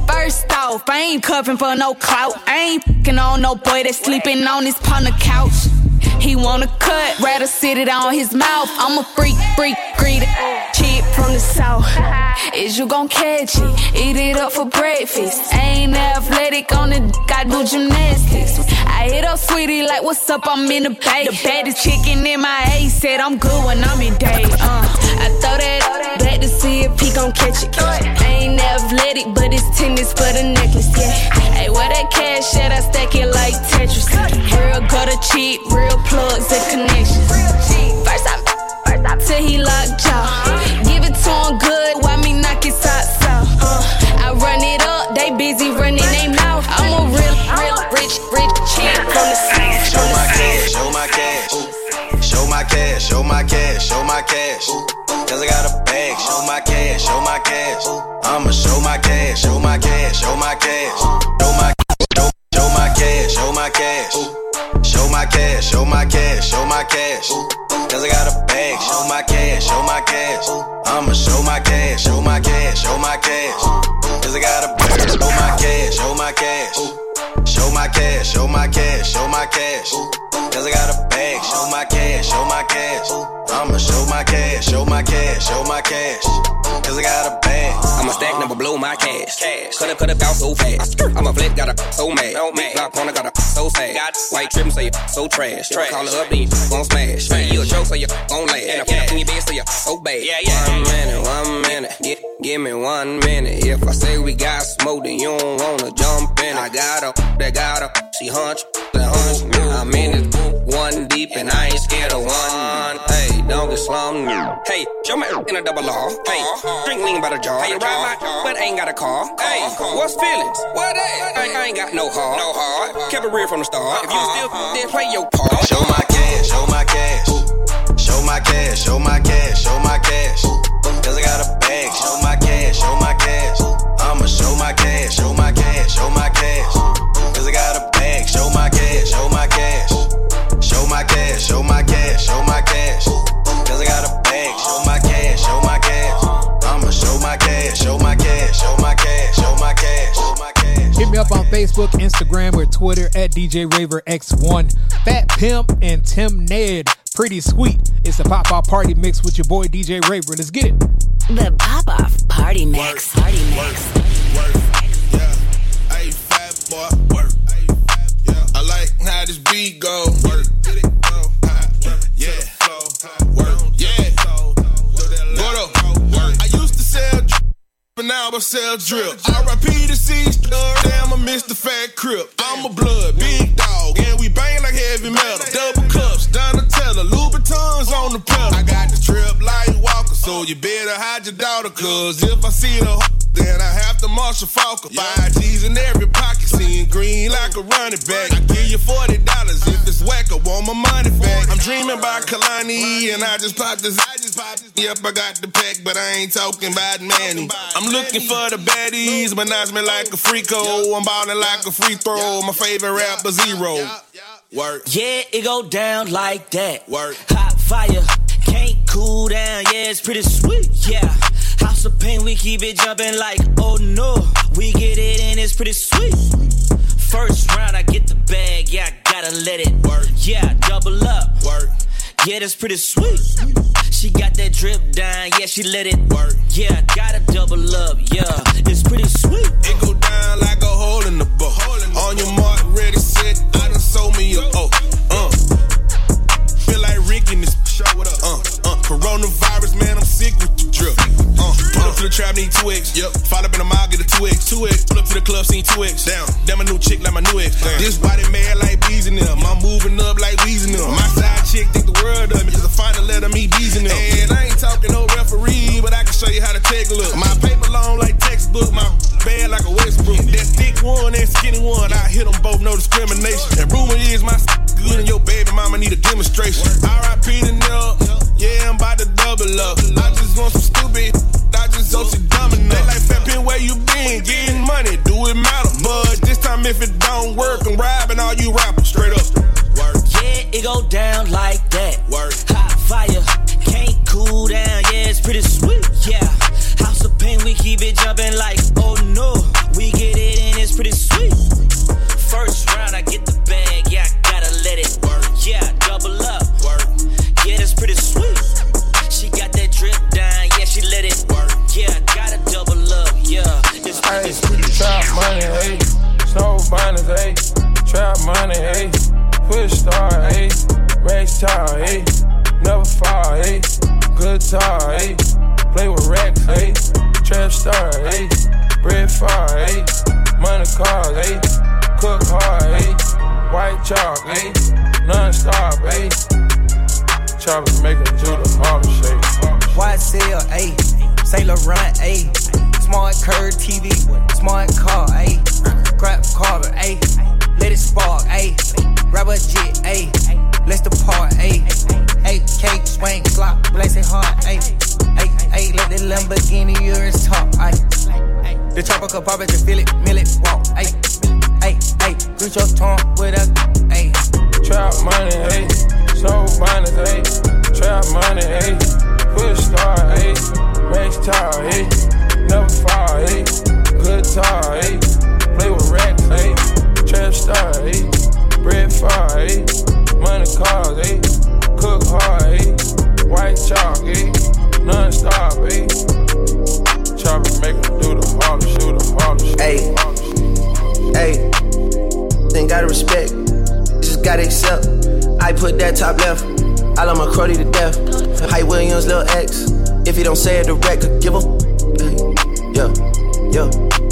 First off, I ain't covering for no clout. I ain't f***ing on no boy that's sleeping on his partner couch. He wanna cut, rather sit it on his mouth. I'm a freak, freak, greedy chick from the south. Is you gon' catch it? Eat it up for breakfast. I ain't athletic on the d- I do gymnastics. I hit up sweetie like, what's up? I'm in the bay. The baddest chicken in my A said I'm good when I'm in day. Uh, I throw that back to see if he gon' catch it. I ain't athletic, but it's tennis for the necklace. Yeah. Hey, where that cash at? I stack it like Tetris. Real gutter cheap, real plugs and connections. First I, first I till he locked jaw. Give it to him good, why me knock his socks off? Uh, I run it up, they busy running they mouth. I'm a real, real rich, rich chick from the south. Show my cash, show my cash, show my cash, show my cash, show my cash. Cause I got a bag, show my cash, show my cash. I'ma show my cash, show my cash, show my cash. Show my, show, show my cash, show my cash. Show my cash, show my cash, show my cash. Cause I got a bag, show my cash, show my cash. I'ma show my cash, show my cash, show my cash. Cause I got a bag, show my cash, show my cash. Show my cash, show my cash, show my cash. Cause I got a bag, show my cash, show my cash. I'ma show my cash, show my cash, show my cash. Cause I got a bag. I'm a stack, never blow my cash. Cut up, cut up, out so fast. I'm a flick, got a so mad. Big block corner, got a so sad. White trim, say you so trash. Call her up, then you gon' smash. You a joke, so you gon' laugh. And I'm in your bed, so you so bad. One minute, one minute. Give, give me one minute. If I say we got smoke, then you don't wanna jump in. I got her, they got her. She hunch, that hunch me. I'm in this group, one deep, and I ain't scared of one. Hey, don't get slummed. Hey, show me in a double law. Hey, drink lean by the jar. Hey, ride my, but ain't got a car. Hey, what's feelings? What that? I, I ain't got no heart. No heart. Kept it real from the start. If you still then play your part. Show my cash, show my cash. Show my cash, show my cash, show my cash. Cause I got a bag, show my cash, show my cash. I'ma show my cash, show my cash, show my cash. Cause I got a bag, show my cash, show my cash. Show my cash, show my cash, show my cash. Cause I got a bag, show my cash, show my cash. I'ma show my cash, show my cash, show my cash, show my cash, show my cash. Hit me up on Facebook, Instagram, or Twitter at D J Raver X one. Fat Pimp and Tim Ned. Pretty sweet. It's the Pop Off Party Mix with your boy D J Raver. Let's get it. The Pop Off Party Mix. Work, Party work, Mix. Work, yeah. Hey, fat boy, work. Yeah. I like how this beat go. Work, get it, go. Yeah, work, yeah. Go to work. I used to sell drip, but now I sell drip. R I P to C, damn, I missed the fat crib. I'm a blood, big dog, and we bang like heavy metal. Double cups, Donatella, Louboutins on the pedal. I got the trip like Walker, so you better hide your daughter. Cause if I see the h- then I have to Marshall Falker. Five G's in every pocket, seeing green like a running back. I give you forty dollars if it's whack, I want my money back. I'm dreaming about Kalani, and I just popped this. I just popped this. Yep, I got the pack, but I ain't talking about Manny. I'm looking for the baddies, but not me like a freako. I'm ballin' like a free throw. My favorite rapper, Zero. Work. Yeah, it go down like that. Work. Hot fire, can't cool down. Yeah, it's pretty sweet. Yeah. House of pain, we keep it jumping like, oh no. We get it and it's pretty sweet. First round, I get the bag. Yeah, I gotta let it work. Yeah, double up. Work. Yeah, that's pretty sweet. She got that drip down. Yeah, she let it work. Yeah, I gotta double up. Yeah, it's pretty sweet. It go down like a hole in the boat. On your mark, ready, set. I done sold me a oh. Uh. Feel like Rick in this. Show what up. Uh. Uh. Coronavirus, man, I'm sick with the drip. Uh. Pull up to the trap, need two X. Yep. Fall up in the mile, get a two X. two X. Pull up to the club, seen two X. Down. Damn, a new chick like my new ex. Damn. This body mad like bees in them. I'm moving up like weeds in them. My side chick think the world of me. Cause I find a letter me bees in them. And I ain't talking no referee, but I can show you how to take a look. My paper long like textbook. My bad like a Westbrook. That thick one and skinny one. I hit them both, no discrimination. And rumor is my good and your baby mama need a demonstration. R I P to Nell. Yeah, I'm about to double up. I just want some stupid. I just hope she dumb enough. They like Fat Pin, where you been? Getting money, do it matter. But this time if it don't work, I'm robbing all you rappers. Straight up. Work. Yeah, it go down like that. Work. Hot fire, can't cool down. Yeah, it's pretty sweet. Yeah, House of Pain, we keep it jumping like, oh no. We get Trap money, ayy. Push star, ayy. Racks tar, ayy. Never fall, ayy. Good tar, ayy. Play with racks, ayy. Trap star, ayy. Bread far, ayy. Money cars, ayy. Cook hard, ayy. White chalk, ayy. Non-stop, ayy. Choppers make a do the Harlem shake. Y S L, ayy. Saint Laurent, ayy. Smart curve T V, smart car, ayy. Grab carver, ayy. Let it spark, ayy. Grab a jet, ayy. Let's depart, ayy. Ayy, cake, swing, slop, bless it hard, ayy. Ayy, ayy, let the Lamborghini yours talk, ayy. The chopper could pop it, you feel it, mill it, walk, ayy. Ayy, ayy, reach your tongue with a, ayy. Trap money, ayy. Soul bonnets, ayy. Trap money, ayy. Push star, ayy. Race tar, ayy. Never fall, ayy. Good tar, ayy. Play with racks, ayy. Trap star, ayy. Bread far, ayy. Money cars, ayy. Cook hard, ayy. White chalk, ayy. Non-stop, ayy. Chopper make them do the Harlem, shoot the Harlem, shoot ayy. Ayy. Then gotta respect. Just gotta accept. I put that top left. I love my cruddy to death. Hype Williams, Lil X. If he don't say it direct, give a. Yeah, yeah.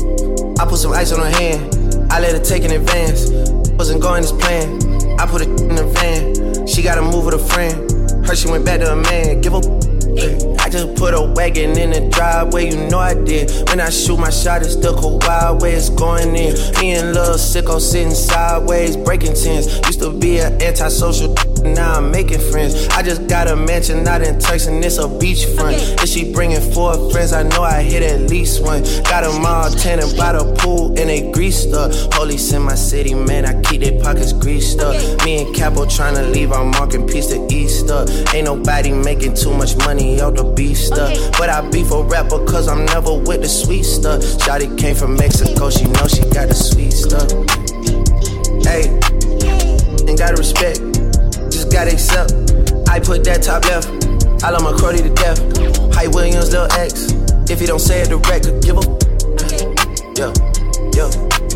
I put some ice on her hand. I let her take in advance. Wasn't going as planned. I put it in the van. She gotta move with a friend. Heard she went back to a man. Give a. I just put a wagon in the driveway, you know I did. When I shoot my shot, it's the cold wild way it's going in. Me and Lil Sicko sitting sideways, breaking tens. Used to be an antisocial, now I'm making friends. I just got a mansion out in Turks and it's a beachfront. If she bringing four friends, I know I hit at least one. Got them all tanning by the pool and they greased up. Police in my city, man, I keep their pockets greased up. Me and Capo trying to leave our marking piece to Easter. Ain't nobody making too much money out the beef stuff. But I beef a rapper cause I'm never with the sweet stuff. Shawty came from Mexico, she know she got the sweet stuff. Hey, ain't gotta respect, just gotta accept. I put that top left, I love my cruddy to death. Hype Williams, Lil X. If he don't say it direct, give a. Yeah, yeah.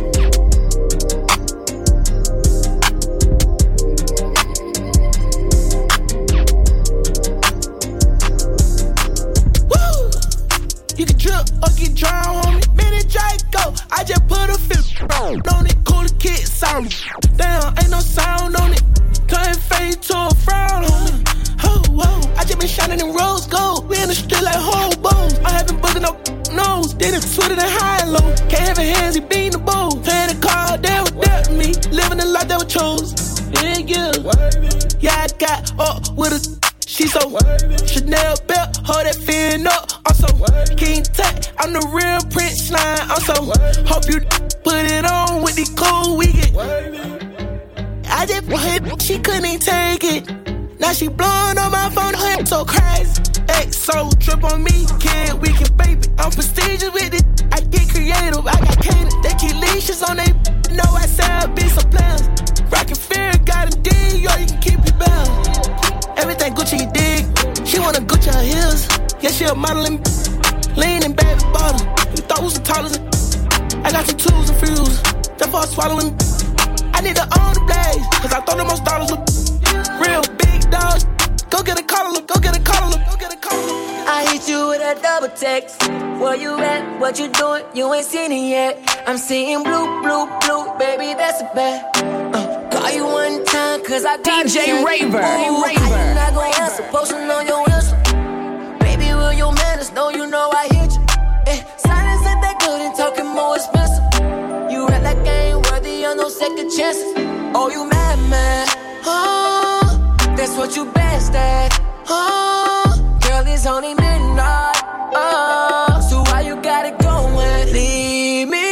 You can drip or get drowned, homie. Mini Draco, I just put a fifth on it. Cool kid sound. Damn, ain't no sound on it. Turn face to a frown, homie. Oh, whoa, I just been shining in rose gold. We in the street like hobos. I haven't buzzing up nose. Did it sweeter than high and low. Can't have a hands, he beating the bowl. Playing the card, they were dealt me. Living the life that was chose. Yeah, yeah. Yeah, I got up with a. She so Chanel belt, hold that fin up. I'm so King Tut, I'm the real Prince Slime. I'm so hope you put it on with the cool we get. I just hit, she couldn't even take it. Now she blowing on my phone, her so crazy. X so trip on me, kid, we can baby. I'm prestigious with it, I get creative. I got candy, they keep leashes on they. Know I sell be some plans. Rockin' fear, got a D, yo, you can keep your bell. Everything Gucci you dig. She wanna Gucci her heels. Yeah, she a modeling. Lean and baby bottle. You thought was the tallest. I got some tools and fuels. Therefore swallowing. I need to own the blaze. Cause I thought the most dollars were real big dogs. Go get a collar, go get a collar, go get a collar. I hit you with a double text. Where you at? What you doing? You ain't seen it yet. I'm seeing blue, blue, blue. Baby, that's a bet. Uh. Call you one time, cause I got D J Raver. Ooh, Raver. How you not gon' answer? Posting on your Insta. Baby, will your manners know you know I hit you? Eh, silence ain't that good and talking more expensive. You act like I ain't worthy of no second chances. Oh, you mad, man? Oh, that's what you best at. Oh, girl, it's only midnight. Oh, so why you got it going? Leave me.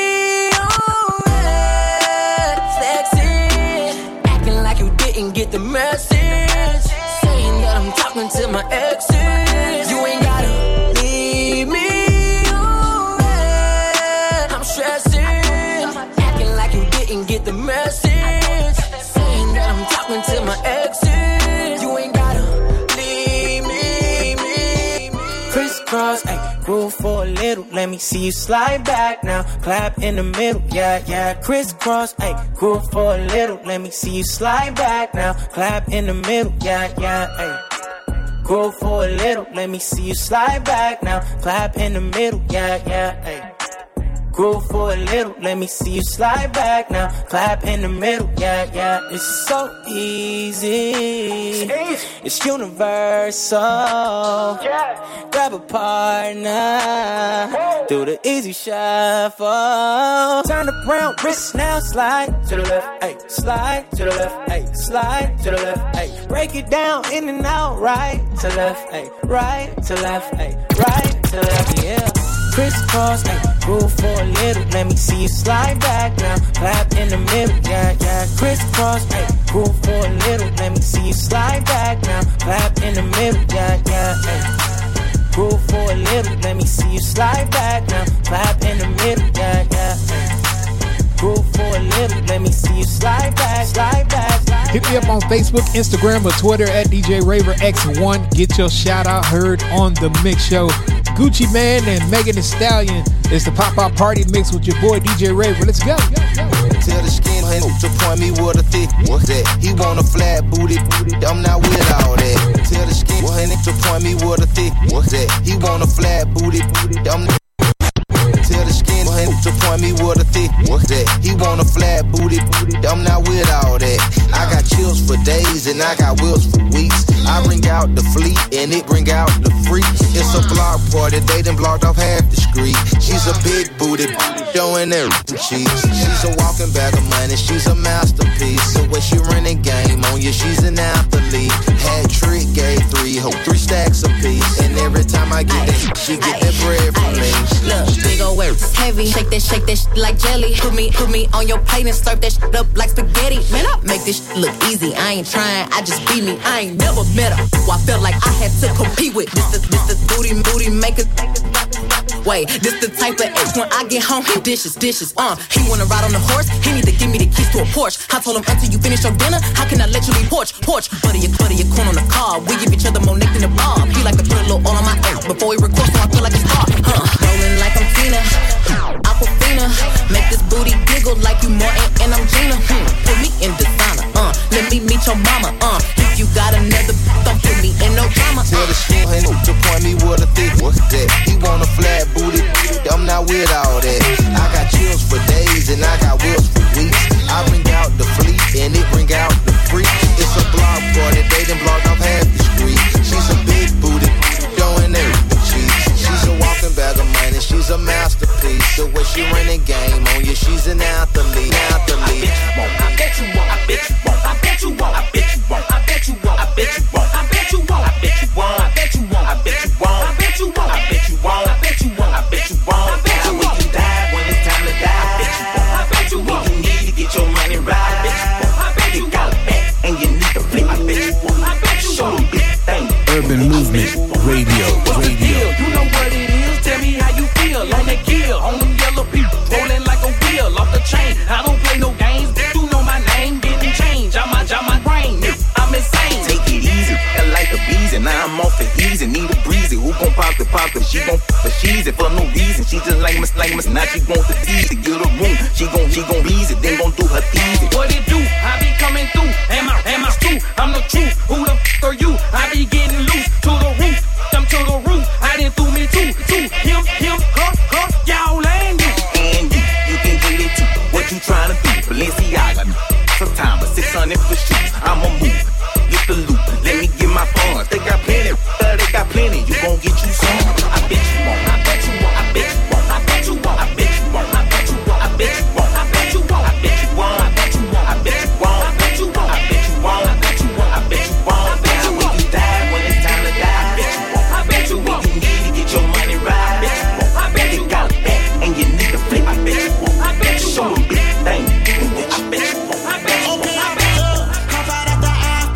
Get the message saying that I'm talking to my exes. You ain't gotta leave me alone. I'm stressing, acting like you didn't get the message saying that I'm talking to my exes. You ain't gotta leave me, me, me. Crisscross, ayy, rule for a living. middle, let me see you slide back now. Clap in the middle, yeah, yeah. Crisscross, ayy, groove for a little, let me see you slide back now. Clap in the middle, yeah, yeah, ayy. Groove for a little, let me see you slide back now. Clap in the middle, yeah, yeah, ayy. Groove for a little, let me see you slide back now. Clap in the middle, yeah, yeah. It's so easy, it's universal. Grab a partner, do the easy shuffle. Turn around, wrist now, slide to the left, ayy. Slide to the left, ayy. Slide to the left, ayy. Break it down, in and out, right to left, ayy. Right to left, ayy. Right to left, yeah. Crisscross, ayy, groove for a little, let me see you slide back now. Clap in the middle, yeah, yeah. Crisscross, ayy, groove for a little, let me see you slide back now. Clap in the middle, yeah, yeah, ayy. Groove for a little, let me see you slide back now. Clap in the middle, yeah, yeah, ayy. Groove for a little, let me see you slide back, slide back, slide back. Hit me up on Facebook, Instagram, or Twitter at D J Raver X one. Get your shout out heard on the Mix Show. Gucci Man and Megan Thee Stallion. It's the Pop-Out Party Mix with your boy D J Raver. Let's go. Tell the skin to point me with a thick. What's that? He want a flat booty. I'm not with all that. Tell the skin to point me with a thick. What's that? He want a flat booty. I'm not. Tell the skin to point me with a thick. What's that? He want a flat booty. I'm not with all that. I got chills for days and I got wheels for weeks. I bring out the fleet and it bring out the freaks. It's a block party, they done blocked off half the street. She's a big booty, showing her cheeks. She's a walking bag of money, she's a masterpiece. The way she running game on you, she's an athlete. Had trick, gave three, hope three stacks a piece. And every time I get that, she get that bread from me. Look, big ol' work, heavy. Shake that, shake that shit like jelly. Put me, put me on your plate and slurp that shit up like spaghetti. Man, I make this shit look easy. I ain't trying, I just be me. I ain't never met her who I felt like I had to compete with. This the, this the booty, booty maker. Wait, this the type of X when I get home, he dishes, dishes, uh. He wanna ride on the horse, he need to give me the keys to a Porsche. I told him until you finish your dinner, how can I let you leave porch, porch? Butter your, butter your corn on the car, we give each other more neck than a bob. He like to put a little oil on my ass before he records, so I feel like it's hot, huh? Rolling like I'm Tina, Aquafina, make this booty giggle like you Martin and I'm Gina. Hmm. Put me in designer, uh. Let me meet your mama, uh. If you got another, don't put me in no drama. Tell the skin to point me with a thick. What's that? He want a flat booty. I'm not with all that. I got chills for days and I got wheels for weeks. I bring out the fleet and it bring out the freak. It's a block party, they done blocked off half the street. She's a big booty, showing everything cheeks. She's a walking bag of money, she's a masterpiece. The way she running game on you, she's an athlete, athlete. I bet you won't, I bet you won't, I bet you won't, I bet you won't, I bet you won't, I bet you won't, I bet you won't, I bet you won't, I bet you won't, I bet you won't, I bet you won't, I bet you won't, I bet you won't, I bet you won't, I bet you won't, you die when it's time to die. I bet you won't, I bet you won't, you need to get your money right. I bet you won't, I bet you got a back and you need to flip. I bet you won't, I bet you won't, big thing. Urban Movement Radio, radio. You know what it is? Tell me how you feel on that gear, on them yellow people, rolling like a wheel off the chain. I don't play no games. You know my name, getting change. I'm my, I'm my brain. I'm insane. Take it easy, I like the bees, and now I'm off the easy. Need a breezy, who gon' pop the pop it? She gon' f but she's it for no reason. She just like Miss like Miss. Now she want the tease to get a room. She gon' she gon' ease it, then gon' do her easy. What it do? I be coming through. Am I am I true? I'm the truth. Who the f are you? I be getting loose to the roof. I'm to the roof. I didn't threw me too. Too him him her her. Y'all and you and you. You can get it too. What you tryna do? Balenciaga. Sometime but six hundred for shoes. I'ma move. Get the loot. Let me get my funds. They got plenty. Uh, they got plenty. You gon' get you some. I bet you won't. I bet you won't. I bet you won't. I bet you won't. I bet you won't. I bet you won't. I bet you won't. I bet you won't. I bet you won't. I bet you won't. I bet you won't. I bet you won't. I bet you won't. I bet you won't. I bet you won't. I bet you won't. You die when it's time to die. I bet you won't. I bet you won't. You need to get your money right. I bet you won't. I bet you got it back and you need to flip. I bet you won't. I bet you show them big thing. I bet you won't. I bet you won't. I bet you. Hop out at the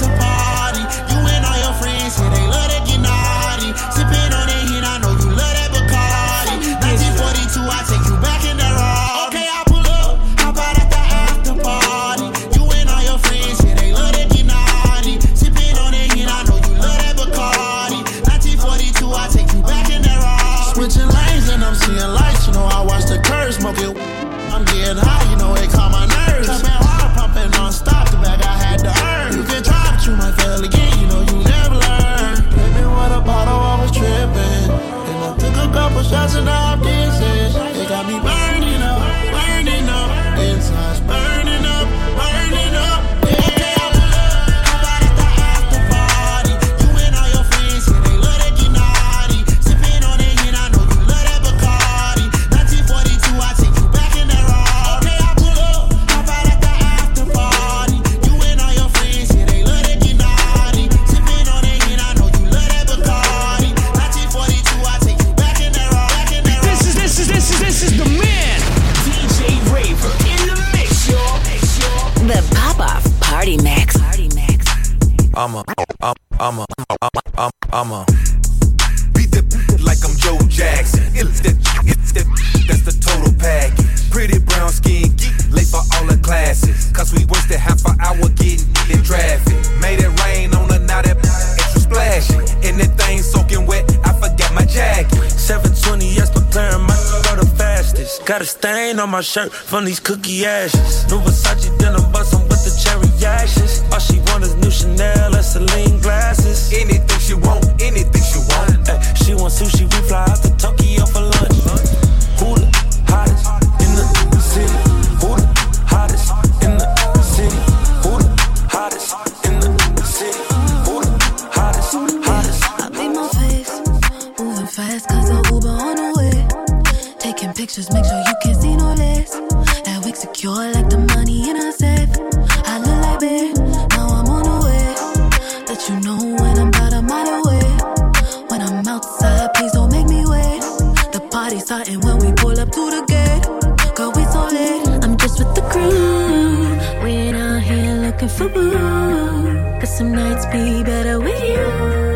Party Mix. Party Mix. I'm a, I'm, I'm a, I'm, I'm a beat that like I'm Joe Jackson. It's that, it's that, that's the total package. Pretty brown skin, geek, late for all the classes. Cause we wasted half an hour getting in traffic. Made it rain on her, now that extra splashing. And that thing soaking wet, I forgot my jacket. seven twenty, yes, McLaren, my go the fastest. Got a stain on my shirt from these cookie ashes. New Versace denim bustin' with the cherry ashes. All she want is new Chanel and Celine glasses. Anything she want, anything she want. Ay, she want sushi, we fly out to Tokyo for lunch. Who the hottest in the city? Who the hottest in the city? Who the hottest in the city? Who the hottest, hottest? I made my face, moving fast cause the Uber on the way. Taking pictures, make sure you can't see no less. That wig secure like the money in a safe. I look like babe, now I'm on the way. Let you know when I'm out of my way. When I'm outside, please don't make me wait. The party's starting when we pull up to the gate. Girl, we so late. I'm just with the crew. We ain't out here looking for boo. Cause some nights be better with you.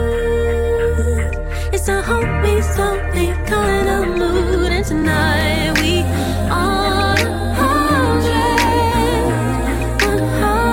It's a homies only kind of mood. And tonight we on a hundred, one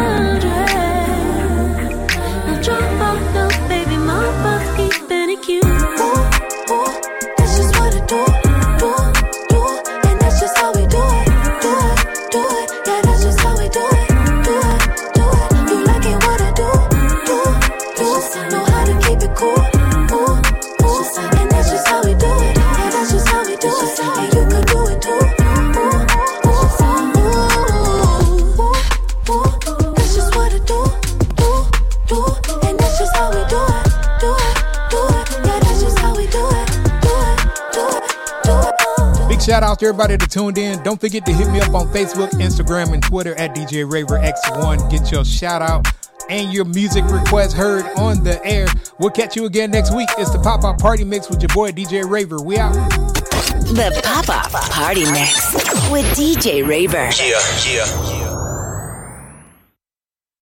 hundred. No drop off, no baby, my boss keeping it cute. Ooh, ooh, that's just what I do, do, do. And that's just how we do it, do it, do it. Yeah, that's just how we do it, do it, do it. You like it what I do, do, do. Know how to keep it cool, ooh, ooh. And that's just how we do it, yeah, that's just how we do it. And you can do it too, ooh, ooh, ooh, ooh, ooh. That's just what I do, do, do. And that's just how we do it, do it, do it. Yeah, that's just how we do it, do it, do it, do it. Big shout out to everybody that tuned in. Don't forget to hit me up on Facebook, Instagram, and Twitter at D J Raver X one. Get your shout out and your music request heard on the air. We'll catch you again next week. It's the Pop-Up Party Mix with your boy D J Raver. We out. The Pop-Up Party Mix with D J Raver. Yeah, yeah.